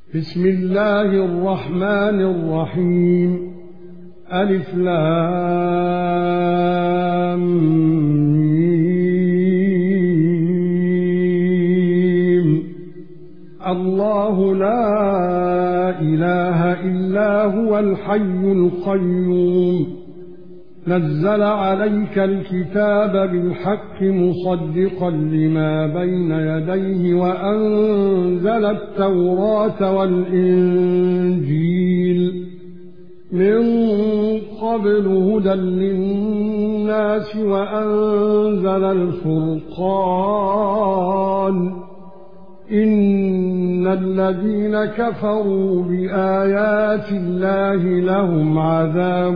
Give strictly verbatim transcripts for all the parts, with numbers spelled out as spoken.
بسم الله الرحمن الرحيم. ألف لام ميم. الله لا إله إلا هو الحي القيوم. نزل عليك الكتاب بالحق مصدقا لما بين يديه وأنزل التوراة والإنجيل من قبل هدى للناس وأنزل الفرقان. إن الذين كفروا بآيات الله لهم عذاب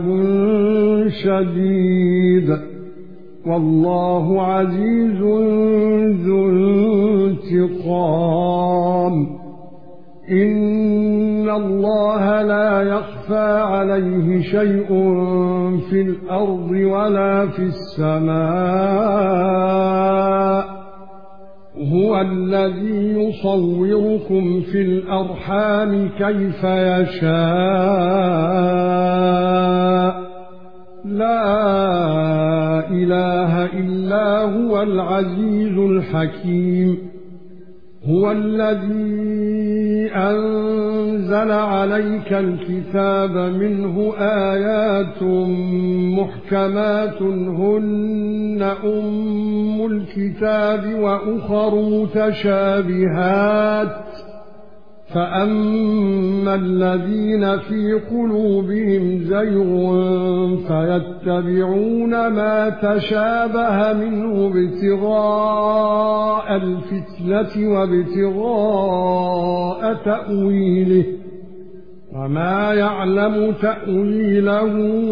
شديد والله عزيز ذو انتقام. إن الله لا يخفى عليه شيء في الأرض ولا في السماء. هو الذي يصوركم في الأرحام كيف يشاء. لا إله إلا هو العزيز الحكيم. هو الذي أنزل عليك الكتاب منه آيات محكمات هن أم الكتاب وأخر متشابهات. فأما الذين في قلوبهم زيغ فيتبعون ما تشابه منه ابتغاء الفتنة وابتغاء تأويله وما يعلم تأويله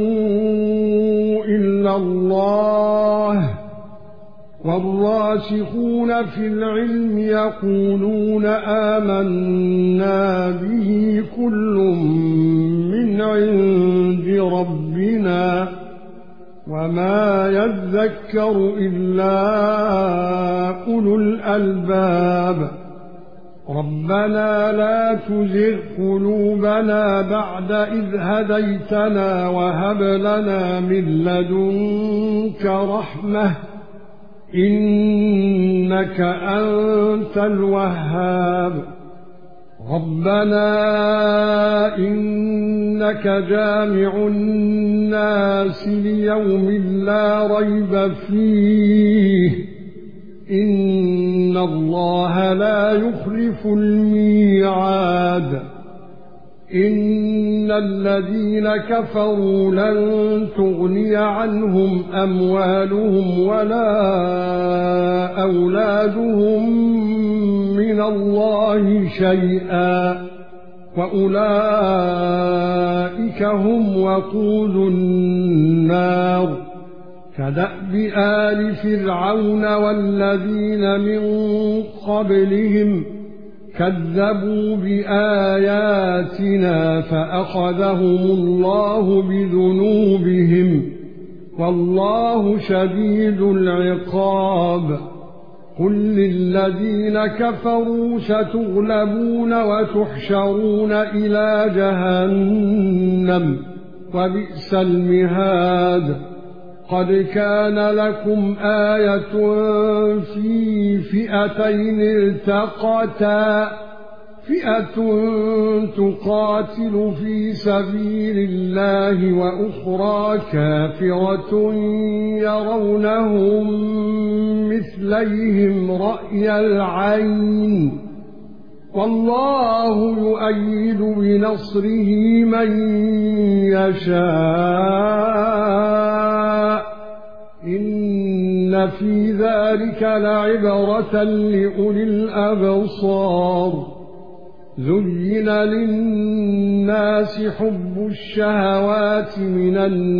إلا الله. والراسخون في العلم يقولون آمنا به كل من عند ربنا وما يذكر إلا أولو الألباب. ربنا لا تزغ قلوبنا بعد إذ هديتنا وهب لنا من لدنك رحمة إنك أنت الوهاب. ربنا إنك جامع الناس ليوم لا ريب فيه إن الله لا يخلف الميعاد. إن الذين كفروا لن تغني عنهم أموالهم ولا أولادهم من الله شيئا وأولئك هم وقود النار. كدأب آل فرعون والذين من قبلهم كذبوا بآياتنا فأخذهم الله بذنوبهم والله شديد العقاب. قل للذين كفروا ستغلبون وتحشرون إلى جهنم وبئس المهاد. قد كان لكم آية في فئتين التقتا فئة تقاتل في سبيل الله وأخرى كافرة يرونهم مثليهم رأي العين والله يؤيد بنصره من يشاء. إن في ذلك لعبرة لأولي الأبصار. زين للناس حب الشهوات من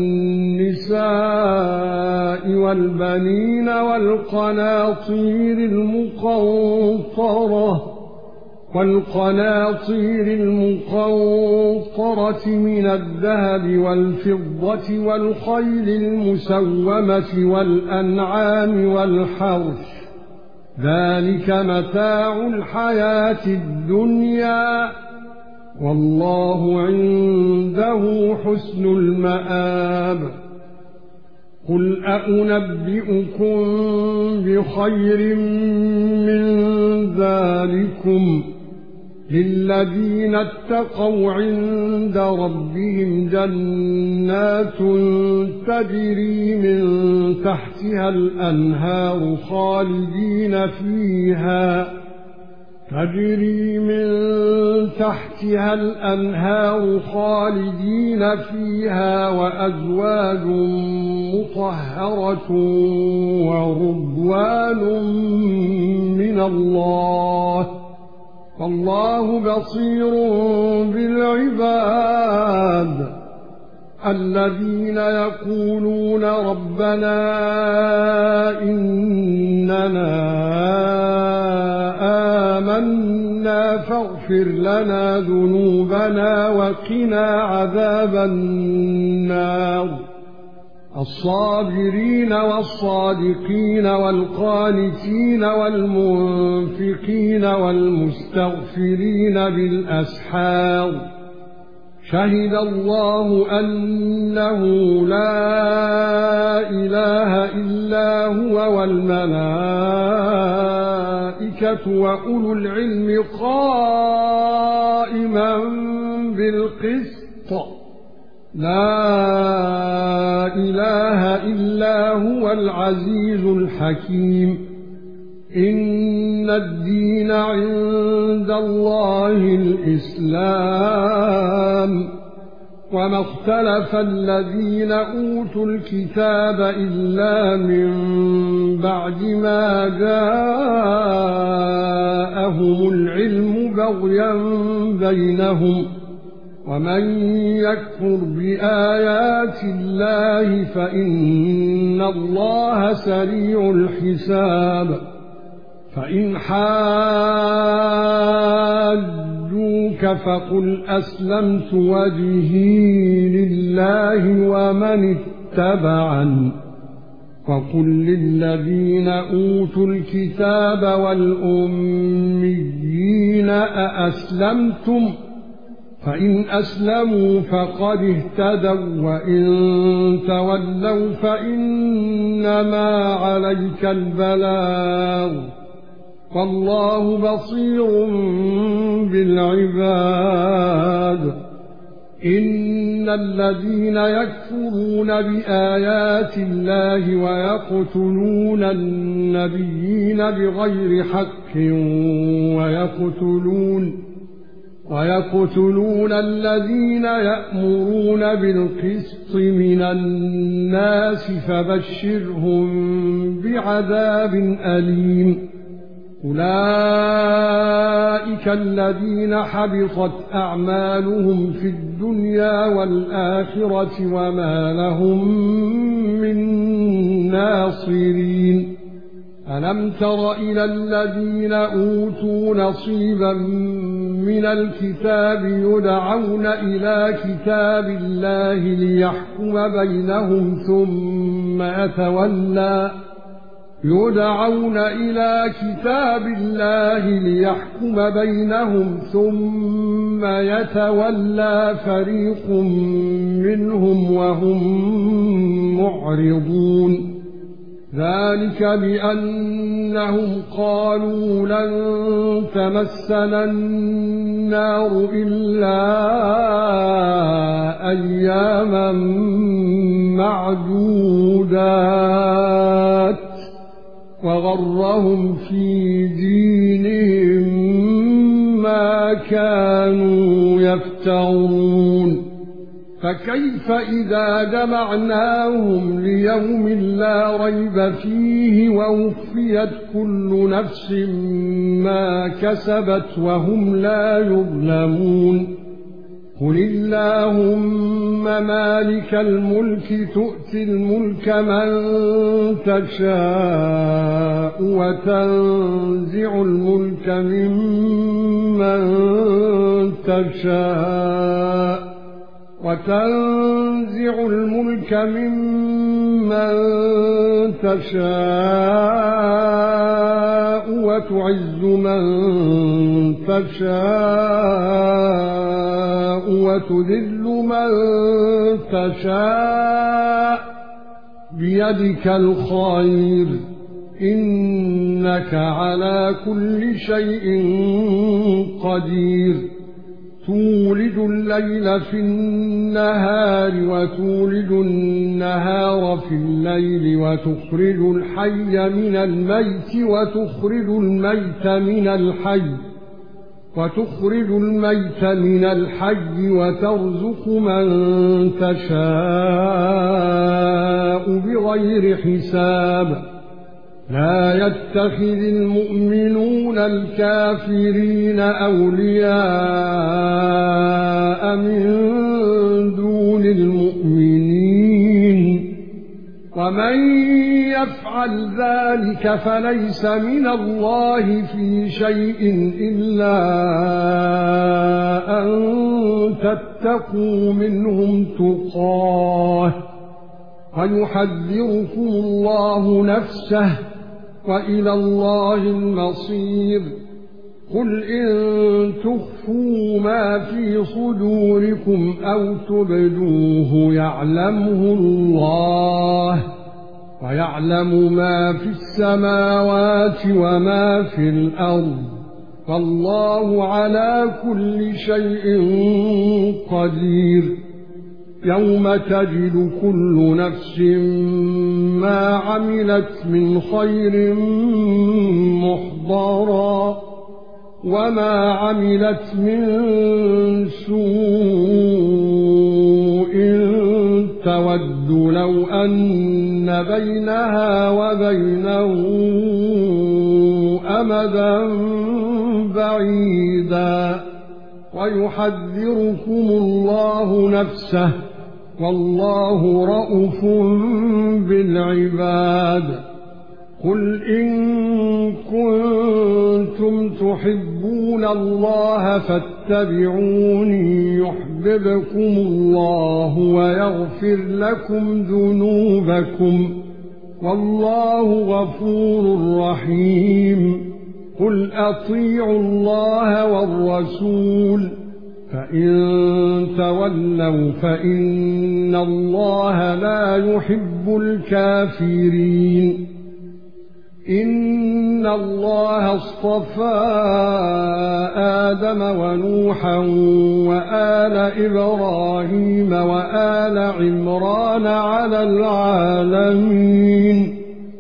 النساء والبنين والقناطير المقنطرة والقناطير المقنطرة من الذهب والفضة والخيل المسومة والأنعام والحرث ذلك متاع الحياة الدنيا والله عنده حسن المآب. قل أأنبئكم بخير من ذلكم للذين اتقوا عند ربهم جنات تجري من تحتها الأنهار خالدين فيها تجري من تحتها الأنهار خالدين فيها وأزواج مطهرة ورضوان من الله والله بصير بالعباد. الذين يقولون ربنا إننا آمنا فاغفر لنا ذنوبنا وقنا عذاب النار. الصابرين والصادقين والقانتين والمنفقين والمستغفرين بالأسحار. شهد الله أنه لا إله إلا هو والملائكة وأولو العلم قائما بالقسط. لا إله إلا هو العزيز الحكيم. إن الدين عند الله الإسلام. وما اختلف الذين أوتوا الكتاب إلا من بعد ما جاءهم العلم بغيا بينهم. ومن يكفر بآيات الله فإن الله سريع الحساب. فإن حاجوك فقل أسلمت وجهي لله ومن اتبعني وقل للذين أوتوا الكتاب والأميين أأسلمتم فإن أسلموا فقد اهتدوا وإن تولوا فإنما عليك البلاغ والله بصير بالعباد. إن الذين يكفرون بآيات الله ويقتلون النبيين بغير حق ويقتلون ويقتلون الذين يأمرون بالقسط من الناس فبشرهم بعذاب أليم. أولئك الذين حبطت أعمالهم في الدنيا والآخرة وما لهم من ناصرين. ألم تر إلى الذين أوتوا نصيبا من الكتاب يدعون إلى كتاب الله ليحكم بينهم ثم يتولى يدعون إلى كتاب الله ليحكم بينهم ثم يتولى فريق منهم وهم معرضون. ذلك بأنهم قالوا لن تمسنا النار إلا أياما معدودات وغرهم في دينهم ما كانوا يفترون. فكيف إذا جمعناهم ليوم لا ريب فيه ووفيت كل نفس ما كسبت وهم لا يظلمون. قل اللهم مالك الملك تؤتي الملك من تشاء وتنزع الملك ممن تشاء وتنزع الملك ممن تشاء وتعز من تشاء وتذل من تشاء بيدك الخير إنك على كل شيء قدير تولج الليل في النهار وتولج النهار في الليل وتخرج الحي من الميت وتخرج الميت من الحي وتخرج الميت من الحي وترزق من تشاء بغير حساب لا يتخذ المؤمنون الكافرين أولياء من دون المؤمنين ومن يفعل ذلك فليس من الله في شيء إلا أن تتقوا منهم تقاه ويحذركم الله نفسه وإلى الله المصير قل إن تخفوا ما في صدوركم أو تبدوه يعلمه الله ويعلم ما في السماوات وما في الأرض والله على كل شيء قدير يوم تجد كل نفس ما عملت من خير محضرا وما عملت من سوء تود لو أن بينها وبينه أمدا بعيدا ويحذركم الله نفسه والله رؤوف بالعباد قل إن كنتم تحبون الله فاتبعوني يحببكم الله ويغفر لكم ذنوبكم والله غفور رحيم قل أطيعوا الله والرسول فإن تولوا فإن الله لا يحب الكافرين إن الله اصطفى آدم ونوحا وآل إبراهيم وآل عمران على العالمين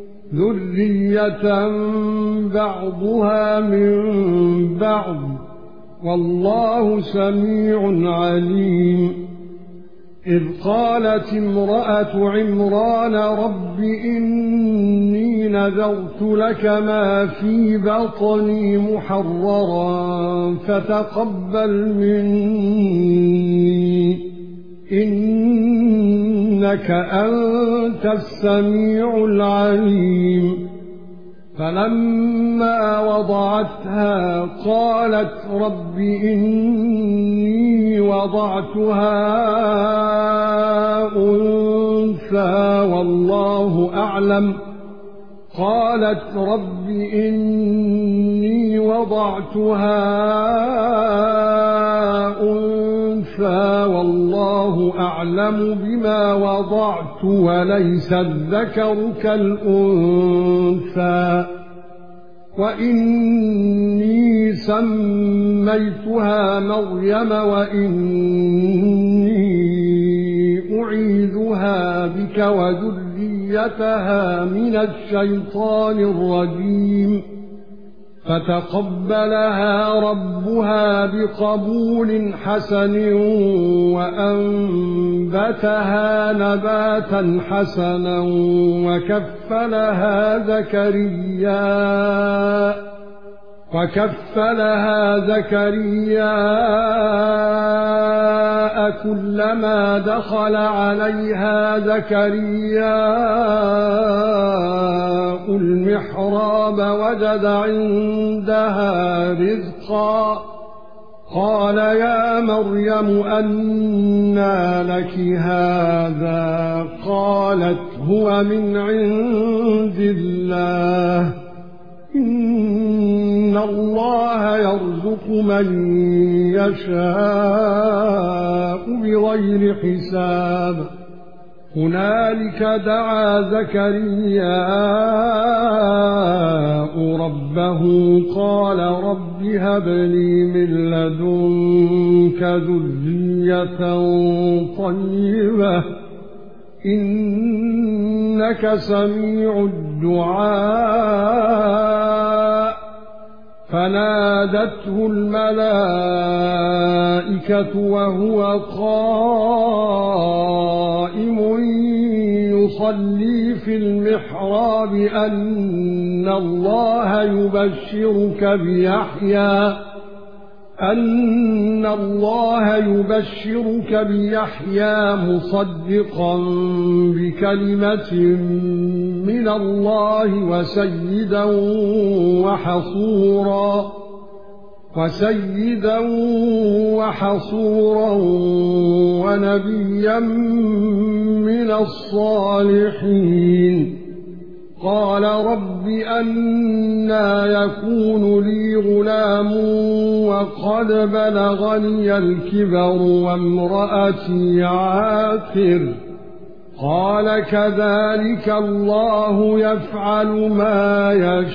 ذرية بعضها من بعض والله سميع عليم إذ قالت امرأة عمران رب إني نذرت لك ما في بطني محررا فتقبل مني إنك أنت السميع العليم فلما وضعتها قالت رب إني وضعتها أنثى والله أعلم قالت رب إني وضعتها أنثى والله أعلم بما وضعت وليس الذكر كالأنثى وإني سميتها مريم وإني أعيذها بك وذريتها من الشيطان الرجيم فتقبلها ربها بقبول حسن وأنبتها نباتا حسنا وكفلها زكريا وكفلها زكريا كلما دخل عليها زكريا المحراب وجد عندها رزقا قال يا مريم أنى لك هذا قالت هو من عند الله إن الله يرزق من يشاء بغير حساب هنالك دعا زكرياء ربه قال رب هب لي من لدنك ذرية طيبة إنك سميع الدعاء فنادته الملائكة وهو قائم يصلي في المحراب أن الله يبشرك بيحيى أن الله يبشرك بيحيى مصدقا بكلمة من الله وسيدا وحصورا وسيدا وحصورا ونبيا من الصالحين قال رب أنى يكون لي غلام وقد بلغني الكبر وامرأتي عاقر قال كذلك الله يفعل ما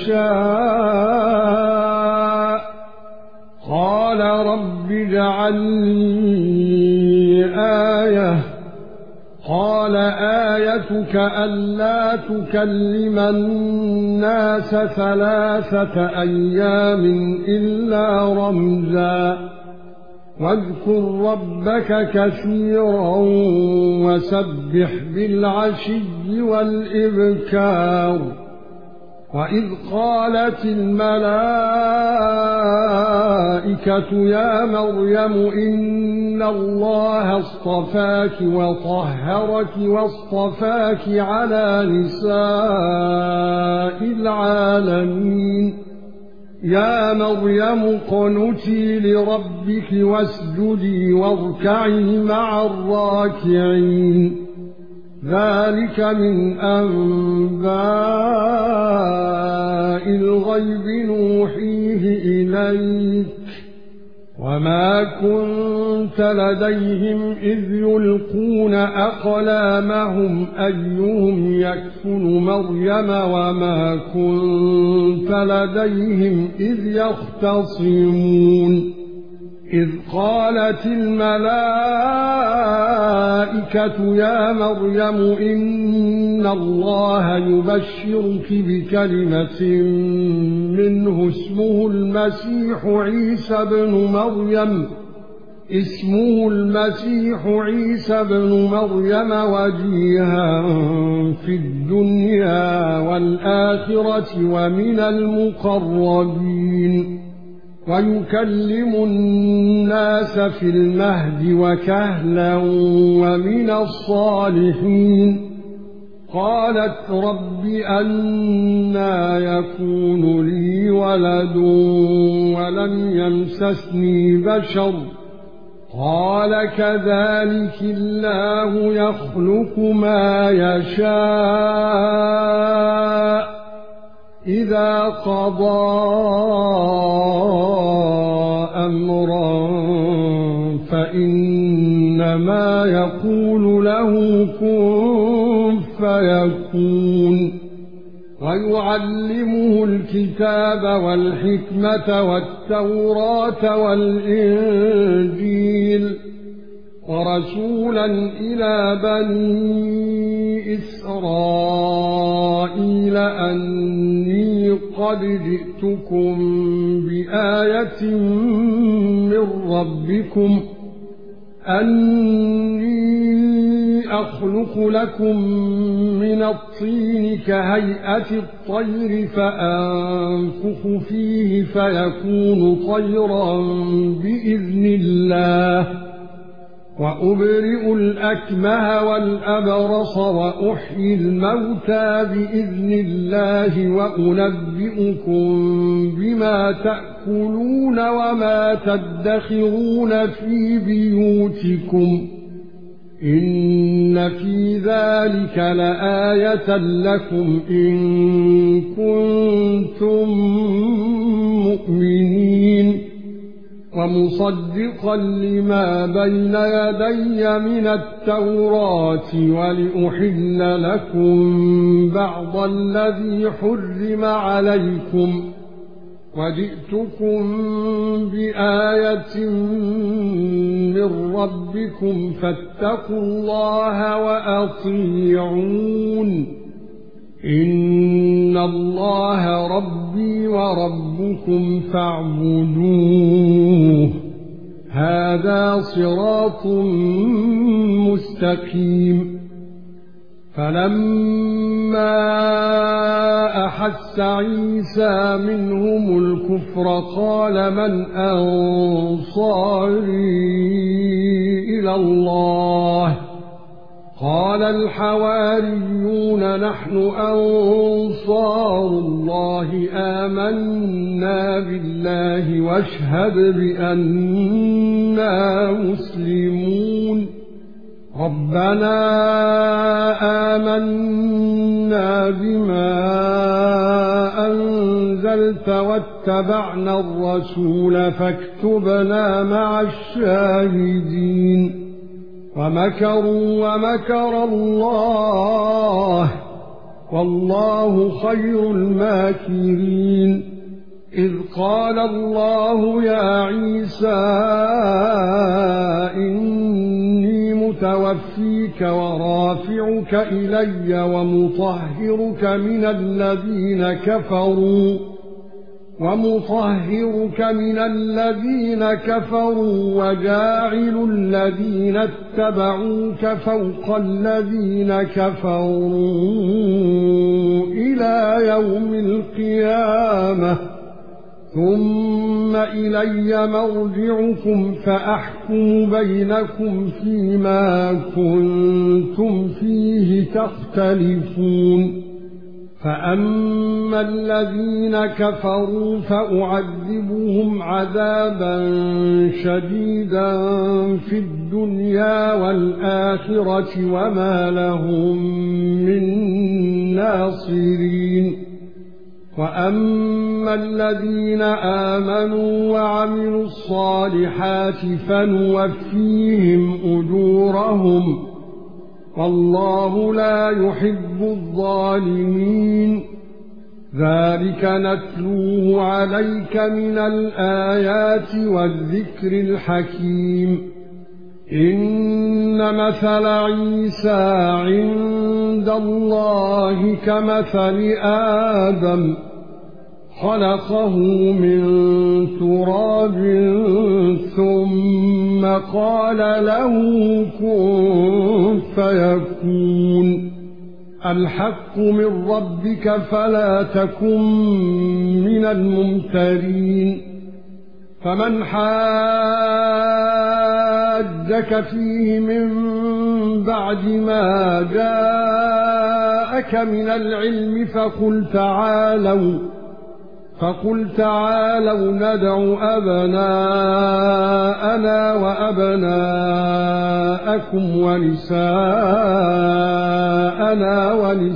يشاء قال رب اجعل لي آية قال آيتك ألا تكلم الناس ثلاثة أيام إلا رمزا واذكر ربك كثيرا وسبح بالعشي والإبكار وإذ قالت الملائكة يا مريم إن الله اصطفاك وطهرك واصطفاك على نساء العالمين يا مريم اقنتي لربك واسجدي واركعي مع الراكعين ذلك من أنباء الغيب نوحيه إليك وما كنت لديهم إذ يلقون أقلامهم أيهم يكفل مريم وما كنت لديهم إذ يختصمون إذ قالت الملائكة يا مريم إن الله يبشرك بكلمة منه اسمه المسيح عيسى بن مريم اسمه المسيح عيسى بن مريم وجيها في الدنيا والآخرة ومن المقربين ويكلم الناس في المهد وكهلا ومن الصالحين قالت رب أنى يكون لي ولد ولم يمسسني بشر قال كذلك الله يخلق ما يشاء إذا قضى أمرا فإنما يقول له كن فيكون ويعلمه الكتاب والحكمة والتوراة والإنجيل ورسولا إلى بني إسرائيل أني قد جئتكم بآية من ربكم أني أخلق لكم من الطين كهيئة الطير فأنفخ فيه فيكون طيرا بإذن الله وأبرئ الأكمه والأبرص وأحيي الموتى بإذن الله وأنبئكم بما تأكلون وما تدخرون في بيوتكم إن في ذلك لآية لكم إن كنتم مؤمنين ومصدقا لما بين يدي من التوراة ولأحل لكم بعض الذي حرم عليكم وجئتكم بآية من ربكم فاتقوا الله وأطيعون إن الله ربي وربكم فاعبدوه هذا صراط مستقيم فلما أحس عيسى منهم الكفر قال من أنصاري إلى الله قال الحواريون نحن أنصار الله آمنا بالله واشهد بأننا مسلمون ربنا آمنا بما أنزلت واتبعنا الرسول فاكتبنا مع الشاهدين ومكروا ومكر الله والله خير الماكرين إذ قال الله يا عيسى إني متوفيك ورافعك إلي ومطهرك من الذين كفروا ومطهرك من الذين كفروا وجاعل الذين اتبعوك فوق الذين كفروا إلى يوم القيامة ثم إلي مرجعكم فأحكم بينكم فيما كنتم فيه تختلفون فأما الذين كفروا فأعذبهم عذابا شديدا في الدنيا والآخرة وما لهم من ناصرين وأما الذين آمنوا وعملوا الصالحات فنوفيهم أجورهم والله لا يحب الظالمين ذلك نتلوه عليك من الآيات والذكر الحكيم إن مثل عيسى عند الله كمثل آدم خلقه من تراب ثم قال له كن فيكون الحق من ربك فلا تكن من الممترين فمن حاجك فيه من بعد ما جاءك من العلم فقل تعالوا فقل تعالوا ندع أبناءنا وأبناءكم ونساءنا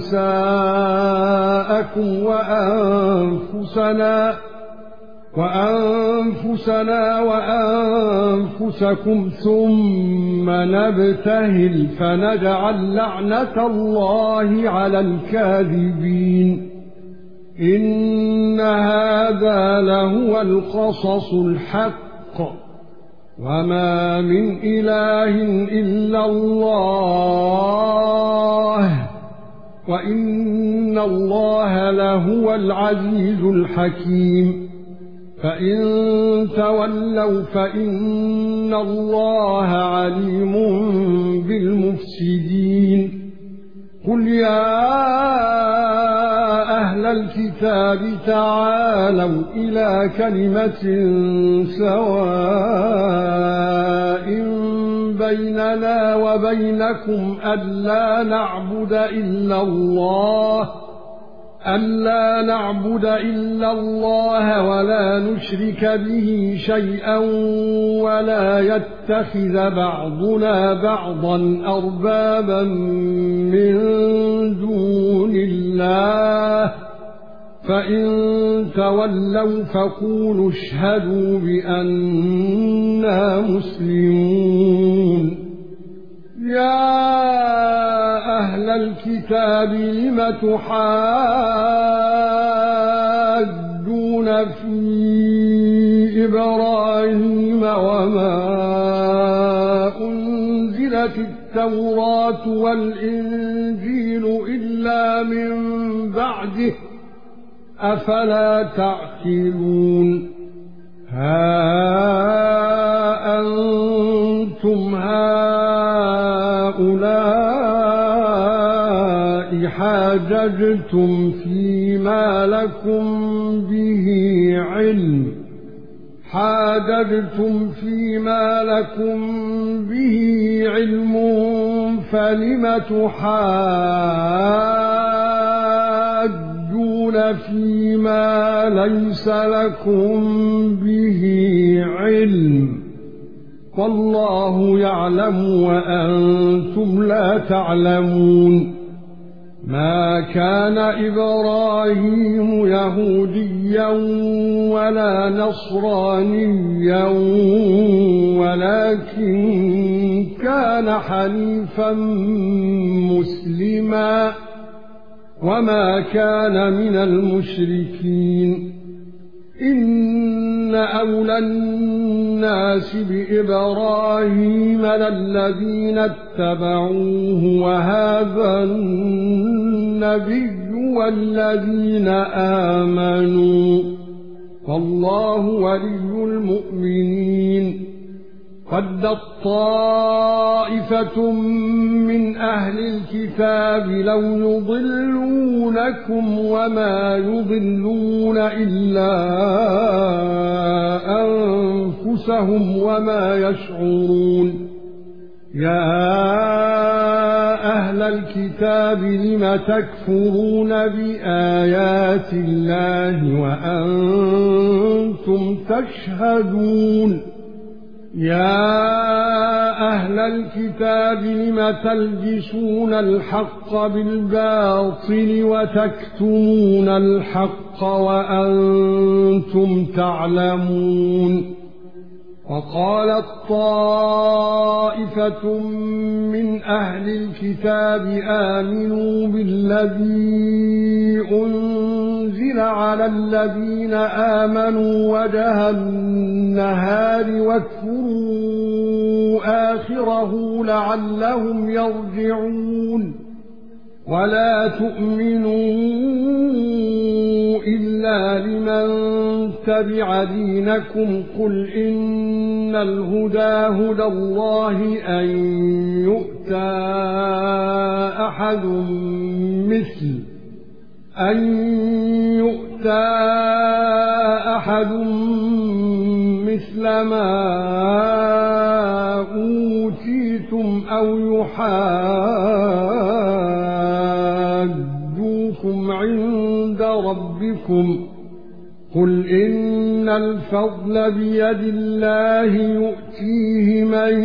ونساءكم وأنفسنا وأنفسنا وأنفسكم ثم نبتهل فنجعل لعنة الله على الكاذبين إن هذا لهو القصص الحق وما من إله إلا الله وإن الله لهو العزيز الحكيم فإن تولوا فإن الله عليم بالمفسدين قل يا أهل الكتاب تعالوا إلى كلمة سواء بيننا وبينكم ألا نعبد إلا الله ألا نعبد إلا الله ولا نشرك به شيئا ولا يتخذ بعضنا بعضا أربابا من دون الله فإن تولوا فقولوا اشهدوا بأننا مسلمون. يا أهل الكتاب لم تحاجون في إبراهيم وما أنزلت التوراة والإنجيل إلا من بعده أفلا تعقلون. ها أنتم هؤلاء حاججتم فيما لكم به علم حاججتم فيما لكم به علم فلم تحاجون فيما ليس لكم به علم والله يعلم وأنتم لا تعلمون. ما كان إبراهيم يهوديا ولا نصرانيا ولكن كان حنيفا مسلما وما كان من المشركين. إن أولى الناس بإبراهيم للذين اتبعوه وهذا النبي والذين آمنوا والله ولي المؤمنين. قد طائفة من أهل الكتاب لو يضلونكم وما يضلون إلا أنفسهم وما يشعرون. يا أهل الكتاب لم تكفرون بآيات الله وأنتم تشهدون. يا أهل الكتاب لم تلبسون الحق بالباطل وتكتمون الحق وأنتم تعلمون. وقالت طائفة من أهل الكتاب آمنوا بالذي أنزل على الذين آمنوا وجه النهار واكفروا آخره لعلهم يرجعون. ولا تؤمنوا إلا لمن تبع دينكم قل إن الهدى هدى الله أن يؤتى أحد مثل أن يؤتى أحد مثل ما أوتيتم أو يحاجوكم عند ربكم قل إن الفضل بيد الله يؤتيه من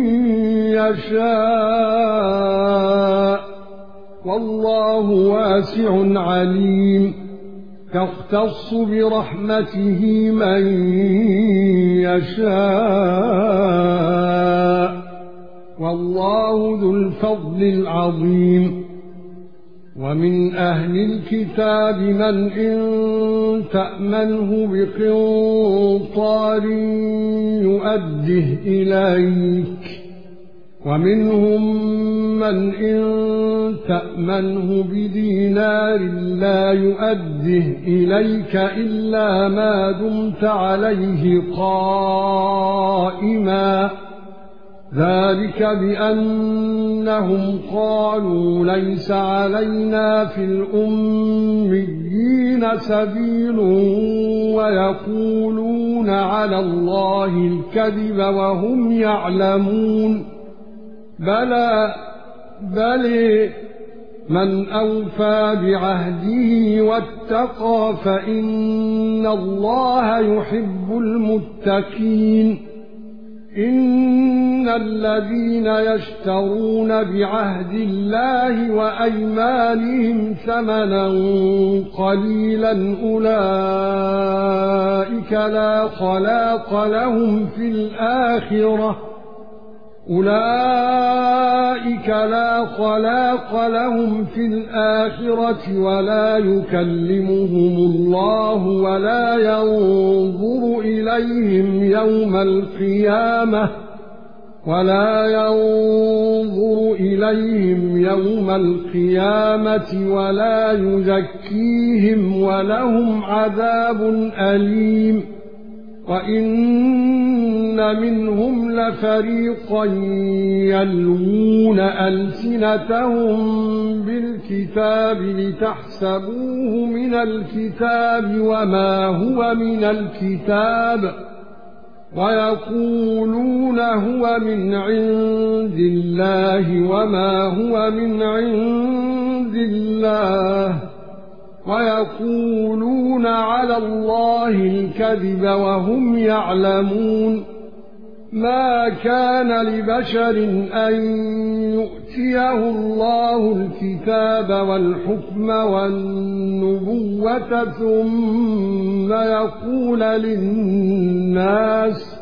يشاء والله واسع عليم. يختص برحمته من يشاء والله ذو الفضل العظيم. ومن أهل الكتاب من إن تأمنه بقنطار يؤده إليك ومنهم من إن تأمنه بدينار لا يؤده إليك إلا ما دمت عليه قائما ذلك بأنهم قالوا ليس علينا في الأميين سبيل ويقولون على الله الكذب وهم يعلمون بلى بل من أوفى بعهده واتقى فإن الله يحب المتقين إن الذين يشترون بعهد الله وأيمانهم ثمنا قليلا أولئك لا خلاق لهم في الآخرة أولئك لا خلاق لهم في الآخرة ولا يكلمهم الله ولا ينظر إليهم يوم القيامة ولا ينظر إليهم يوم القيامة ولا يزكيهم ولهم عذاب أليم وَإِنَّ مِنْهُمْ لَفَرِيقًا يَلْوُونَ أَلْسِنَتَهُم بِالْكِتَابِ لِتَحْسَبُوهُ مِنَ الْكِتَابِ وَمَا هُوَ مِنَ الْكِتَابِ وَيَقُولُونَ هُوَ مِنْ عِندِ اللَّهِ وَمَا هُوَ مِنْ عِندِ اللَّهِ وَيَقُولُونَ عَلَى اللَّهِ الْكَذِبَ وَهُمْ يَعْلَمُونَ مَا كَانَ لِبَشَرٍ أَن يُؤْتِيَهُ اللَّهُ الْكِتَابَ وَالْحُكْمَ وَالنُّبُوَّةَ ثُمَّ يَقُولَ لِلنَّاسِ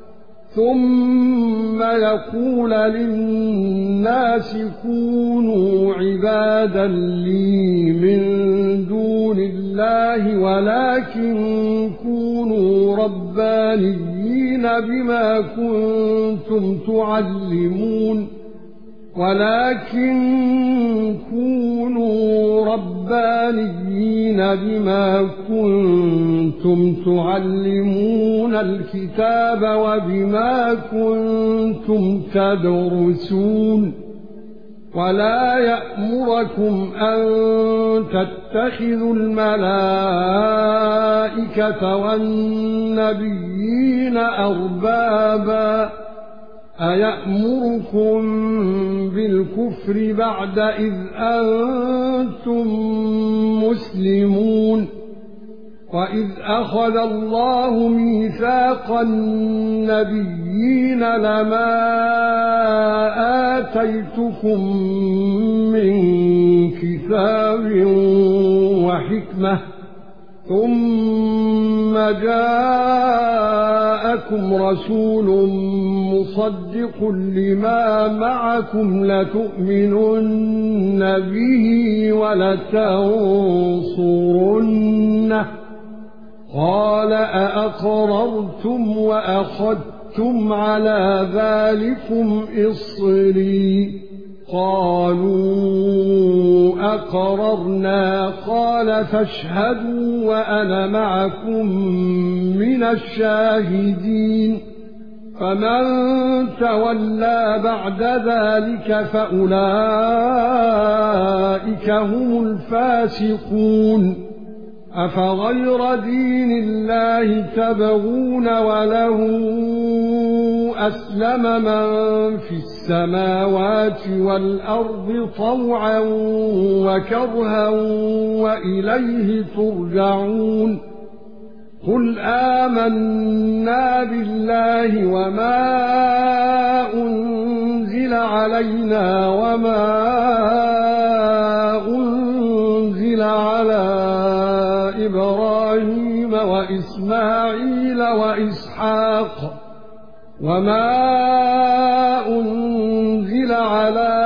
ثُمَّ يَقُولَ لِلنَّاسِ كُونُوا عِبَادًا لِّي مِن دُونِ اللَّهِ وَلَكِن كُونُوا رَبَّانِيِّينَ بِمَا كُنتُمْ تُعَلِّمُونَ وَلَكِن كُونُوا رَبَّانِيِّينَ بِمَا كُنتُمْ تُعَلِّمُونَ الْكِتَابَ وَبِمَا كُنتُمْ تَدْرُسُونَ وَلَا يَأْمُرَكُمْ أَن تَتَّخِذُوا الْمَلَائِكَةَ وَالنَّبِيِّينَ أَرْبَابًا أَيَأْمُرُكُم بِالْكُفْرِ بَعْدَ إِذْ أَنْتُمْ مُسْلِمُونَ وَإِذْ أَخَذَ اللَّهُ مِيثَاقَ النَّبِيِّينَ لَمَا آتَيْتُكُم مِّن كِتَابٍ وَحِكْمَةٍ ثُمَّ جَاءَكُمْ رَسُولٌ مُصَدِّقٌ لِمَا مَعَكُمْ لَتُؤْمِنُنَّ بِهِ وَلَتَنصُرُنَّهُ قَالَ أَأَقْرَرْتُمْ وَأَخَذْتُمْ عَلَى ذَلِكُمْ إِصْرِي قالوا أقررنا قال فاشهدوا وأنا معكم من الشاهدين فمن تولى بعد ذلك فأولئك هم الفاسقون أفغير دين الله تبغون وله أسلم من في السماوات والأرض طوعا وكرها وإليه ترجعون قل آمنا بالله وما أنزل علينا وما أنزل على إبراهيم وإسماعيل وإسحاق وما أنزل على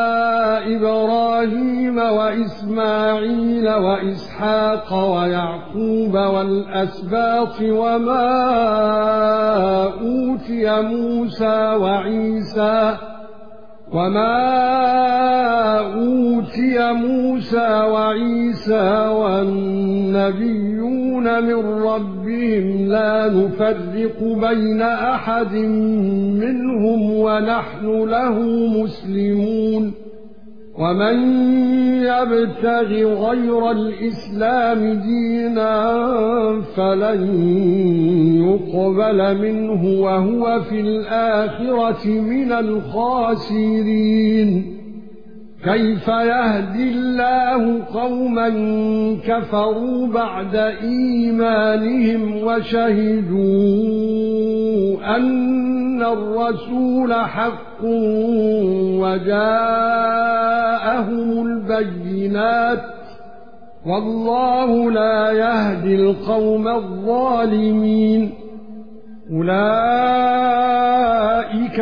إبراهيم وإسماعيل وإسحاق ويعقوب والأسباط وما أوتي موسى وعيسى وما أوتي موسى وعيسى والنبيون من ربهم لا نفرق بين أحد منهم ونحن له مسلمون ومن يبتغ غير الإسلام دينا فلن يقبل منه وهو في الآخرة من الخاسرين كيف يهدي الله قوما كفروا بعد إيمانهم وشهدوا أن الرسول حق وجاءهم البينات والله لا يهدي القوم الظالمين أولئك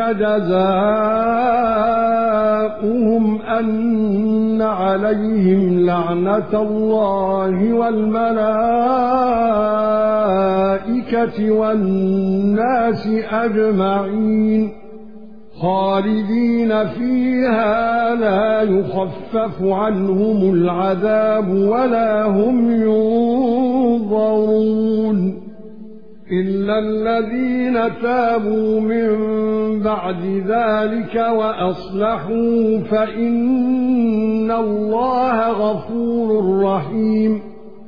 جزاؤهم أن عليهم لعنة الله والملائكة والناس أجمعين خالدين فيها لا يخفف عنهم العذاب ولا هم ينظرون إلا الذين تابوا من بعد ذلك وأصلحوا فإن الله غفور رحيم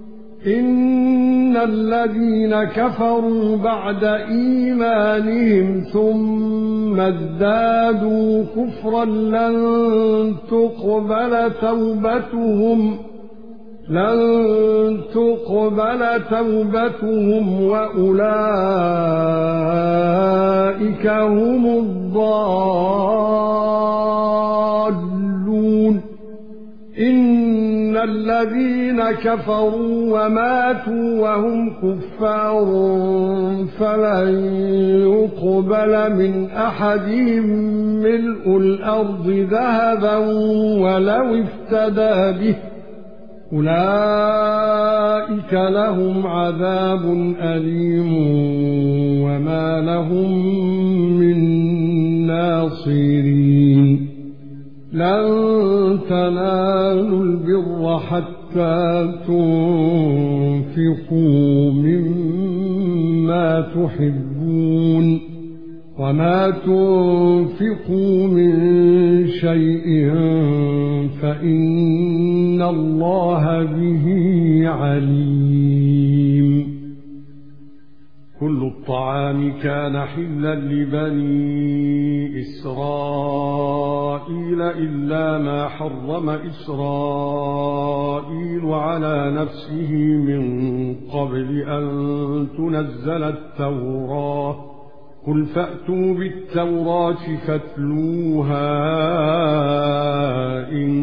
إن الذين كفروا بعد إيمانهم ثم ازدادوا كفرا لن تقبل توبتهم لن تقبل توبتهم وأولئك هم الضالون إن الذين كفروا وماتوا وهم كفار فلن يقبل من أحدهم ملء الأرض ذهبا ولو افتدى به أولئك لهم عذاب أليم وما لهم من ناصرين لن تنالوا البر حتى تنفقوا مما تحبون وما تنفقوا من شيء فإن الله به عليم كل الطعام كان حلا لبني إسرائيل إلا ما حرم إسرائيل على نفسه من قبل أن تنزل التوراة قل فأتوا بالتوراة فاتلوها إن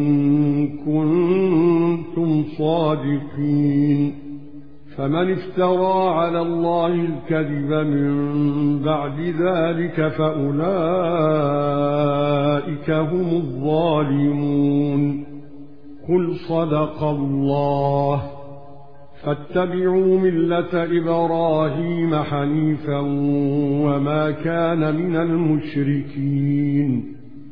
كنتم صادقين فمن افترى على الله الكذب من بعد ذلك فأولئك هم الظالمون قل صدق الله فاتبعوا ملة إبراهيم حنيفا وما كان من المشركين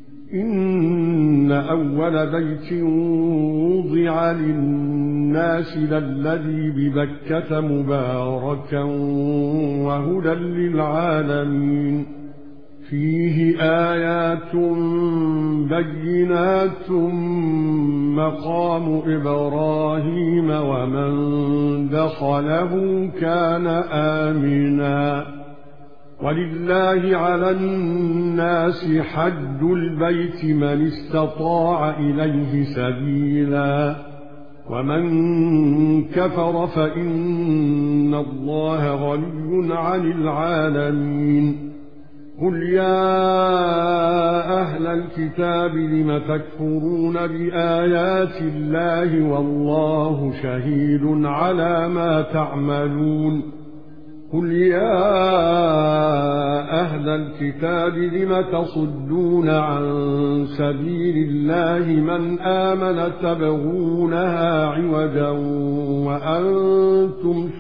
إن أول بيت وضع للناس للذي ببكة مباركا وهدى للعالمين فيه آيات بينات مقام إبراهيم ومن دخله كان آمنا ولله على الناس حج البيت من استطاع إليه سبيلا ومن كفر فإن الله غني عن العالمين قل يا أهل الكتاب لم تكفرون بآيات الله والله شهيد على ما تعملون قل يا أهل الكتاب لم تصدون عن سبيل الله من آمن تبغونها عوجا وأنتم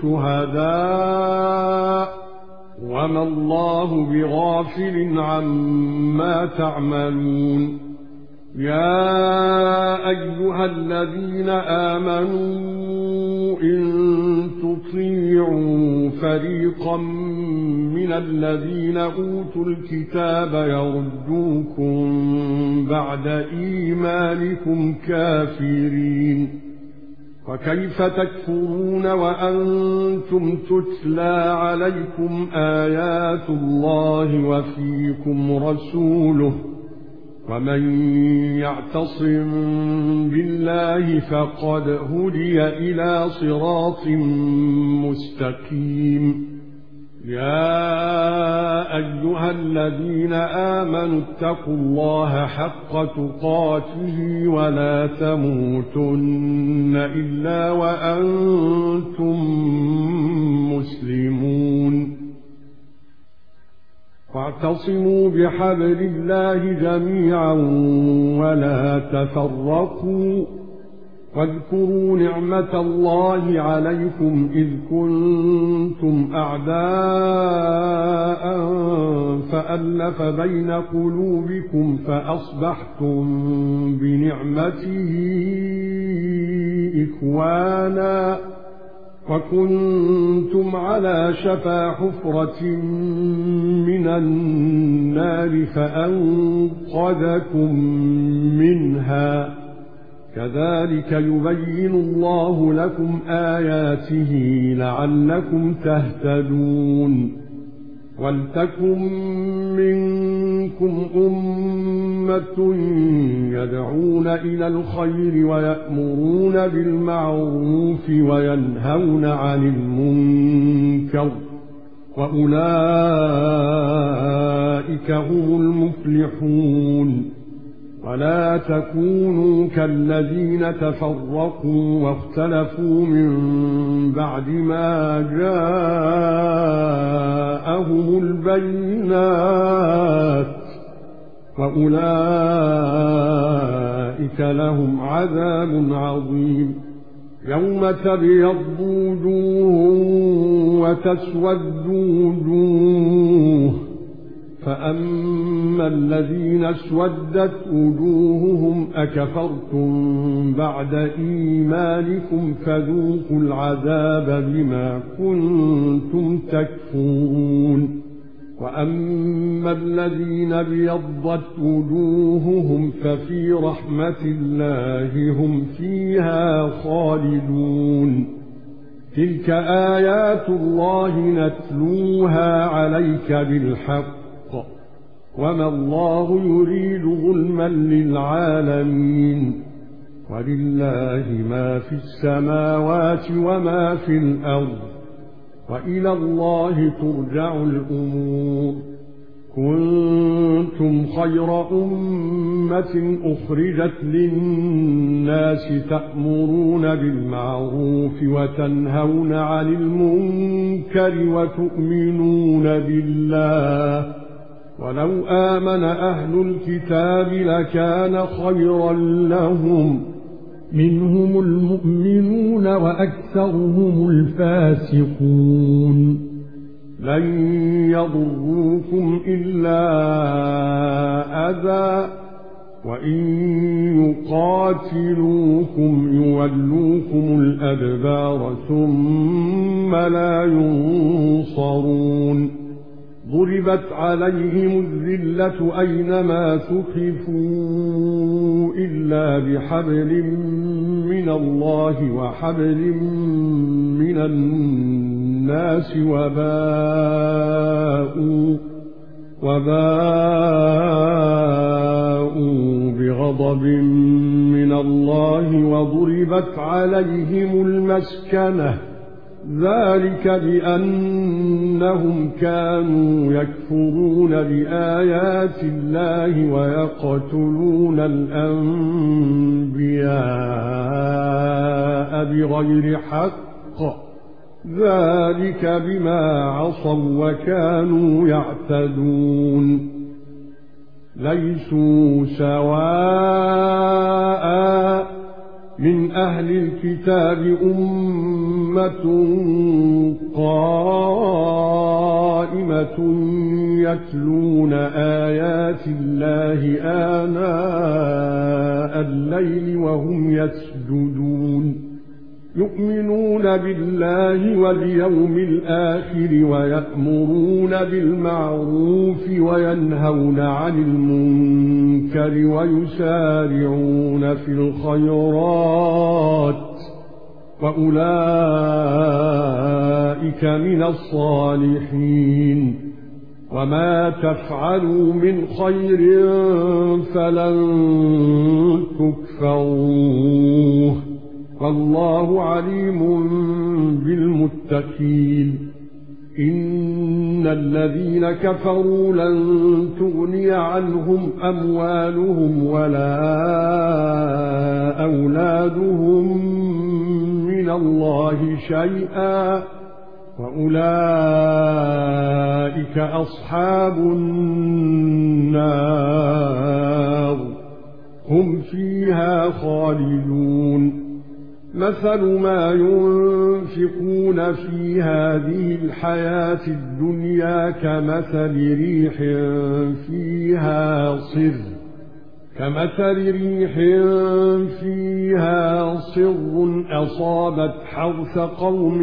شهداء وما الله بغافل عما تعملون يا أيها الذين آمنوا إن تطيعوا فريقا من الذين أوتوا الكتاب يردوكم بعد إيمانكم كافرين فكيف تكفرون وأنتم تتلى عليكم آيات الله وفيكم رسوله ومن يعتصم بالله فقد هدي إلى صراط مستقيم يا أيها الذين آمنوا اتقوا الله حق تقاته ولا تموتن إلا وأنتم مسلمون واعتصموا بحبل الله جميعا ولا تفرقوا واذكروا نعمة الله عليكم إذ كنتم أعداء فألف بين قلوبكم فأصبحتم بنعمته إخوانا وكنتم على شفا حفرة من النار فأنقذكم منها كذلك يبين الله لكم آياته لعلكم تهتدون ولتكن منكم أمة يدعون إلى الخير ويأمرون بالمعروف وينهون عن المنكر وأولئك هم المفلحون ولا تكونوا كالذين تفرقوا واختلفوا من بعد ما جاءهم البينات وأولئك لهم عذاب عظيم يوم تبيض وجوه وتسود وجوه فأما الذين اسودت وجوههم أكفرتم بعد إيمانكم فذوقوا العذاب بما كنتم تكفرون وأما الذين ابيضت وجوههم ففي رحمة الله هم فيها خالدون تلك آيات الله نتلوها عليك بالحق وما الله يريد ظلما للعالمين ولله ما في السماوات وما في الأرض وإلى الله ترجع الأمور كنتم خير أمة أخرجت للناس تأمرون بالمعروف وتنهون عن المنكر وتؤمنون بالله ولو آمن أهل الكتاب لكان خيرا لهم منهم المؤمنون وأكثرهم الفاسقون لن يضروكم إلا أذى وإن يقاتلوكم يولوكم الأدبار ثم لا ينصرون ضربت عليهم الذلة أينما ثقفوا إلا بحبل من الله وحبل من الناس وباءوا وباءوا بغضب من الله وضربت عليهم المسكنة ذلك بأنهم كانوا يكفرون بآيات الله ويقتلون الأنبياء بغير حق ذلك بما عصوا وكانوا يعتدون ليسوا سواء من أهل الكتاب أمة قائمة يتلون آيات الله آناء آناء الليل وهم يسجدون يؤمنون بالله واليوم الآخر ويأمرون بالمعروف وينهون عن المنكر ويسارعون في الخيرات وأولئك من الصالحين وما تفعلوا من خير فلن تكفروه والله عليم بالمتقين إن الذين كفروا لن تغني عنهم أموالهم ولا أولادهم من الله شيئا وأولئك أصحاب النار هم فيها خالدون مثل ما ينفقون في هذه الحياة الدنيا كمثل ريح فيها صر كمثل ريح فيها صر أصابت حرث قوم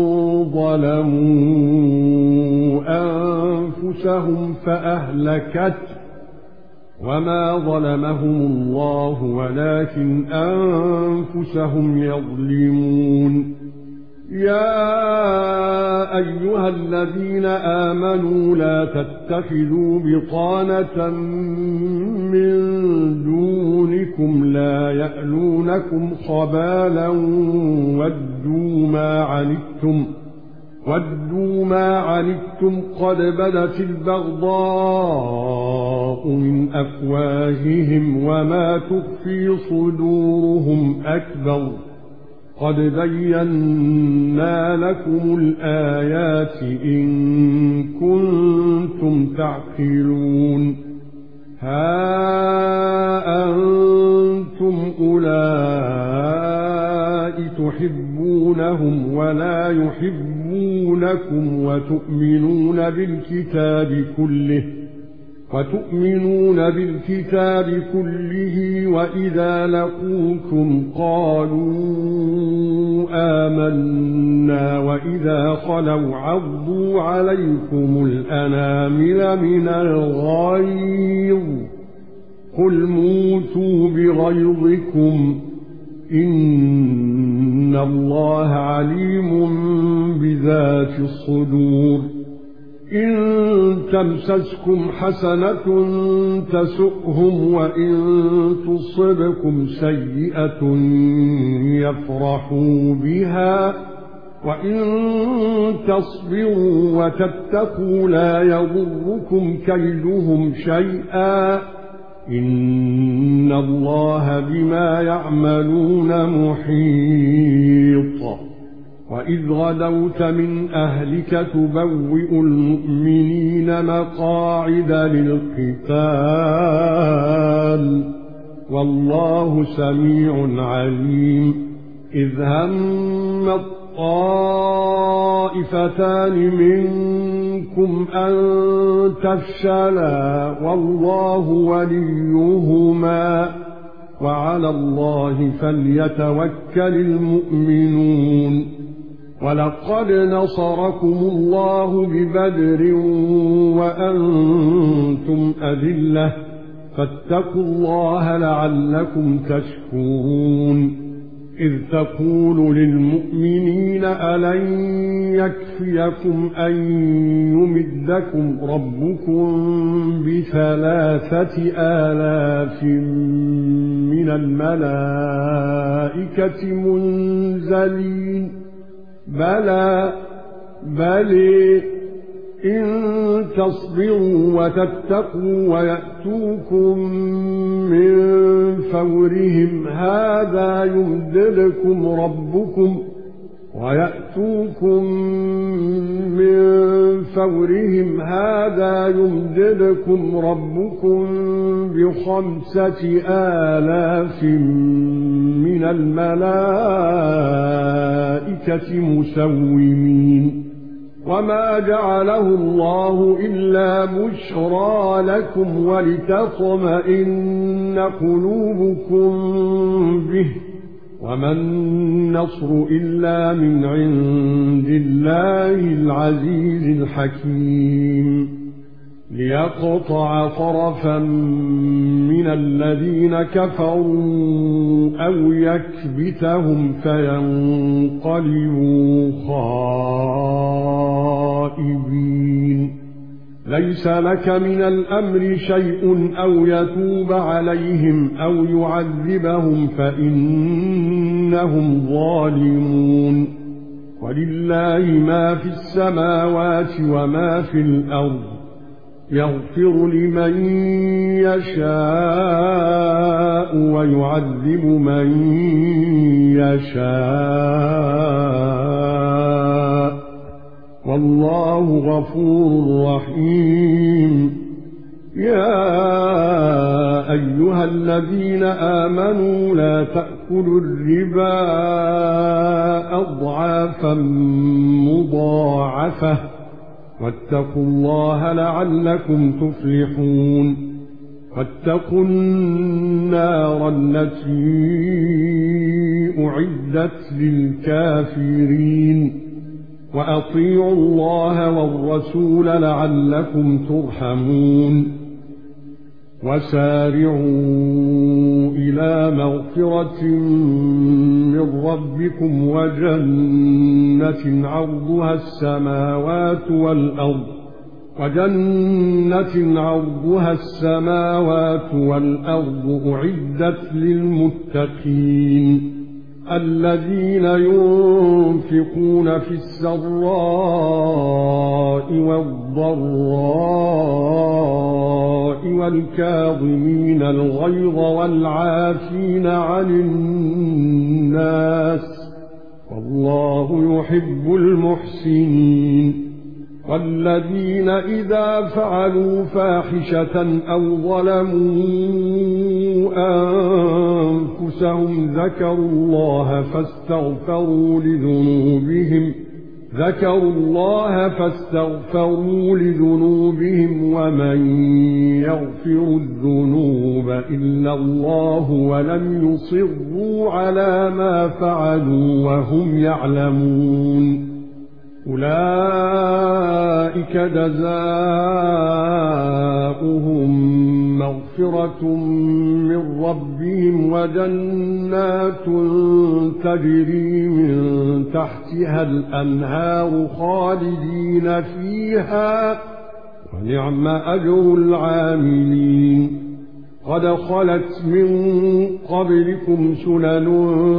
ظلموا أنفسهم فأهلكته وما ظلمهم الله ولكن أنفسهم يظلمون يا أيها الذين آمنوا لا تتخذوا بطانة من دونكم لا يألونكم خبالا ودوا ما عنتم ودوا ما عنتم قد بدت البغضاء من أفواههم وما تخفي صدورهم أكبر قد بينا لكم الآيات إن كنتم تعقلون ها أنتم أولئك تحبونهم ولا يحبونكم وتؤمنون بالكتاب كله وتؤمنون بالكتاب كله وإذا لقوكم قالوا آمنا وإذا خلوا عضوا عليكم الأنامل من الغيظ قل موتوا بغيظكم إن الله عليم بذات الصدور إن تمسسكم حسنة تسؤهم وإن تصبكم سيئة يفرحوا بها وإن تصبروا وتتقوا لا يضركم كيدهم شيئا إن الله بما يعملون محيط وإذ غدوت من أهلك تبوئ المؤمنين مقاعد للقتال والله سميع عليم إذ هم الطائفتان منكم أن تفشلا والله وليهما وعلى الله فليتوكل المؤمنون ولقد نصركم الله ببدر وأنتم أذلة فاتقوا الله لعلكم تشكرون إذ تقول للمؤمنين ألن يكفيكم أن يمدكم ربكم بثلاثة آلاف من الملائكة منزلين بلى بل إن تصبروا وتتقوا ويأتوكم من فورهم هذا يمددكم ربكم ويأتوكم من فورهم هذا يمددكم ربكم بخمسة آلاف من الملائكة مسومين وما جعله الله إلا بشرى لكم ولتطمئن قلوبكم به، وما النصر إلا من عند الله العزيز الحكيم، ليقطع طرفا من الذين كفروا أو يكبتهم فينقلبوا خائبين. ليس لك من الأمر شيء أو يتوب عليهم أو يعذبهم فإنهم ظالمون. ولله ما في السماوات وما في الأرض، يغفر لمن يشاء ويعذب من يشاء، والله غفور رحيم. يا أيها الذين آمنوا لا تأكلوا الربا أضعافا مضاعفة، واتقوا الله لعلكم تفلحون. واتقوا النار التي أعدت للكافرين، وأطيعوا الله والرسول لعلكم ترحمون. وسارعوا إلى مغفرة من ربكم وجنة عرضها السماوات والأرض وجنة عرضها السماوات والأرض أعدت للمتقين، الذين ينفقون في السراء والضراء والكاظمين الغيظ والعافين عن الناس، والله يحب المحسنين. والذين إذا فعلوا فاحشة أو ظلموا أنفسهم ذكروا الله فاستغفروا لذنوبهم ذكروا الله فاستغفروا لذنوبهم ومن يغفر الذنوب إلا الله ولم يصروا على ما فعلوا وهم يعلمون. أولئك جزاؤهم مغفرة من ربهم وجنات تجري من تحتها الأنهار خالدين فيها، ونعم أجر العاملين. قد خلت من قبلكم سنن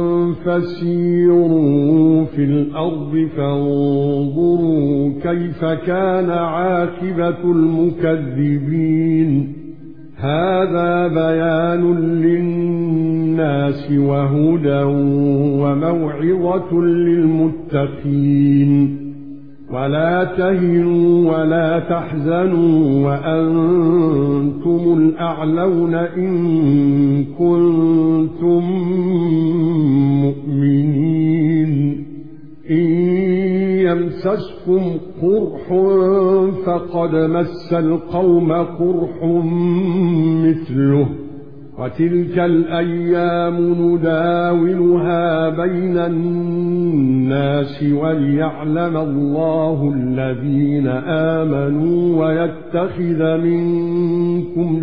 فسيروا في الأرض فانظروا كيف كان عاقبة المكذبين. هذا بيان للناس وهدى وموعظة للمتقين. ولا تهنوا ولا تحزنوا وأنتم الأعلون إن كنتم مؤمنين. إن يمسسكم قرح فقد مس القوم قرح مثله، وتلك الأيام نداولها بين الناس وليعلم الله الذين آمنوا ويتخذ منكم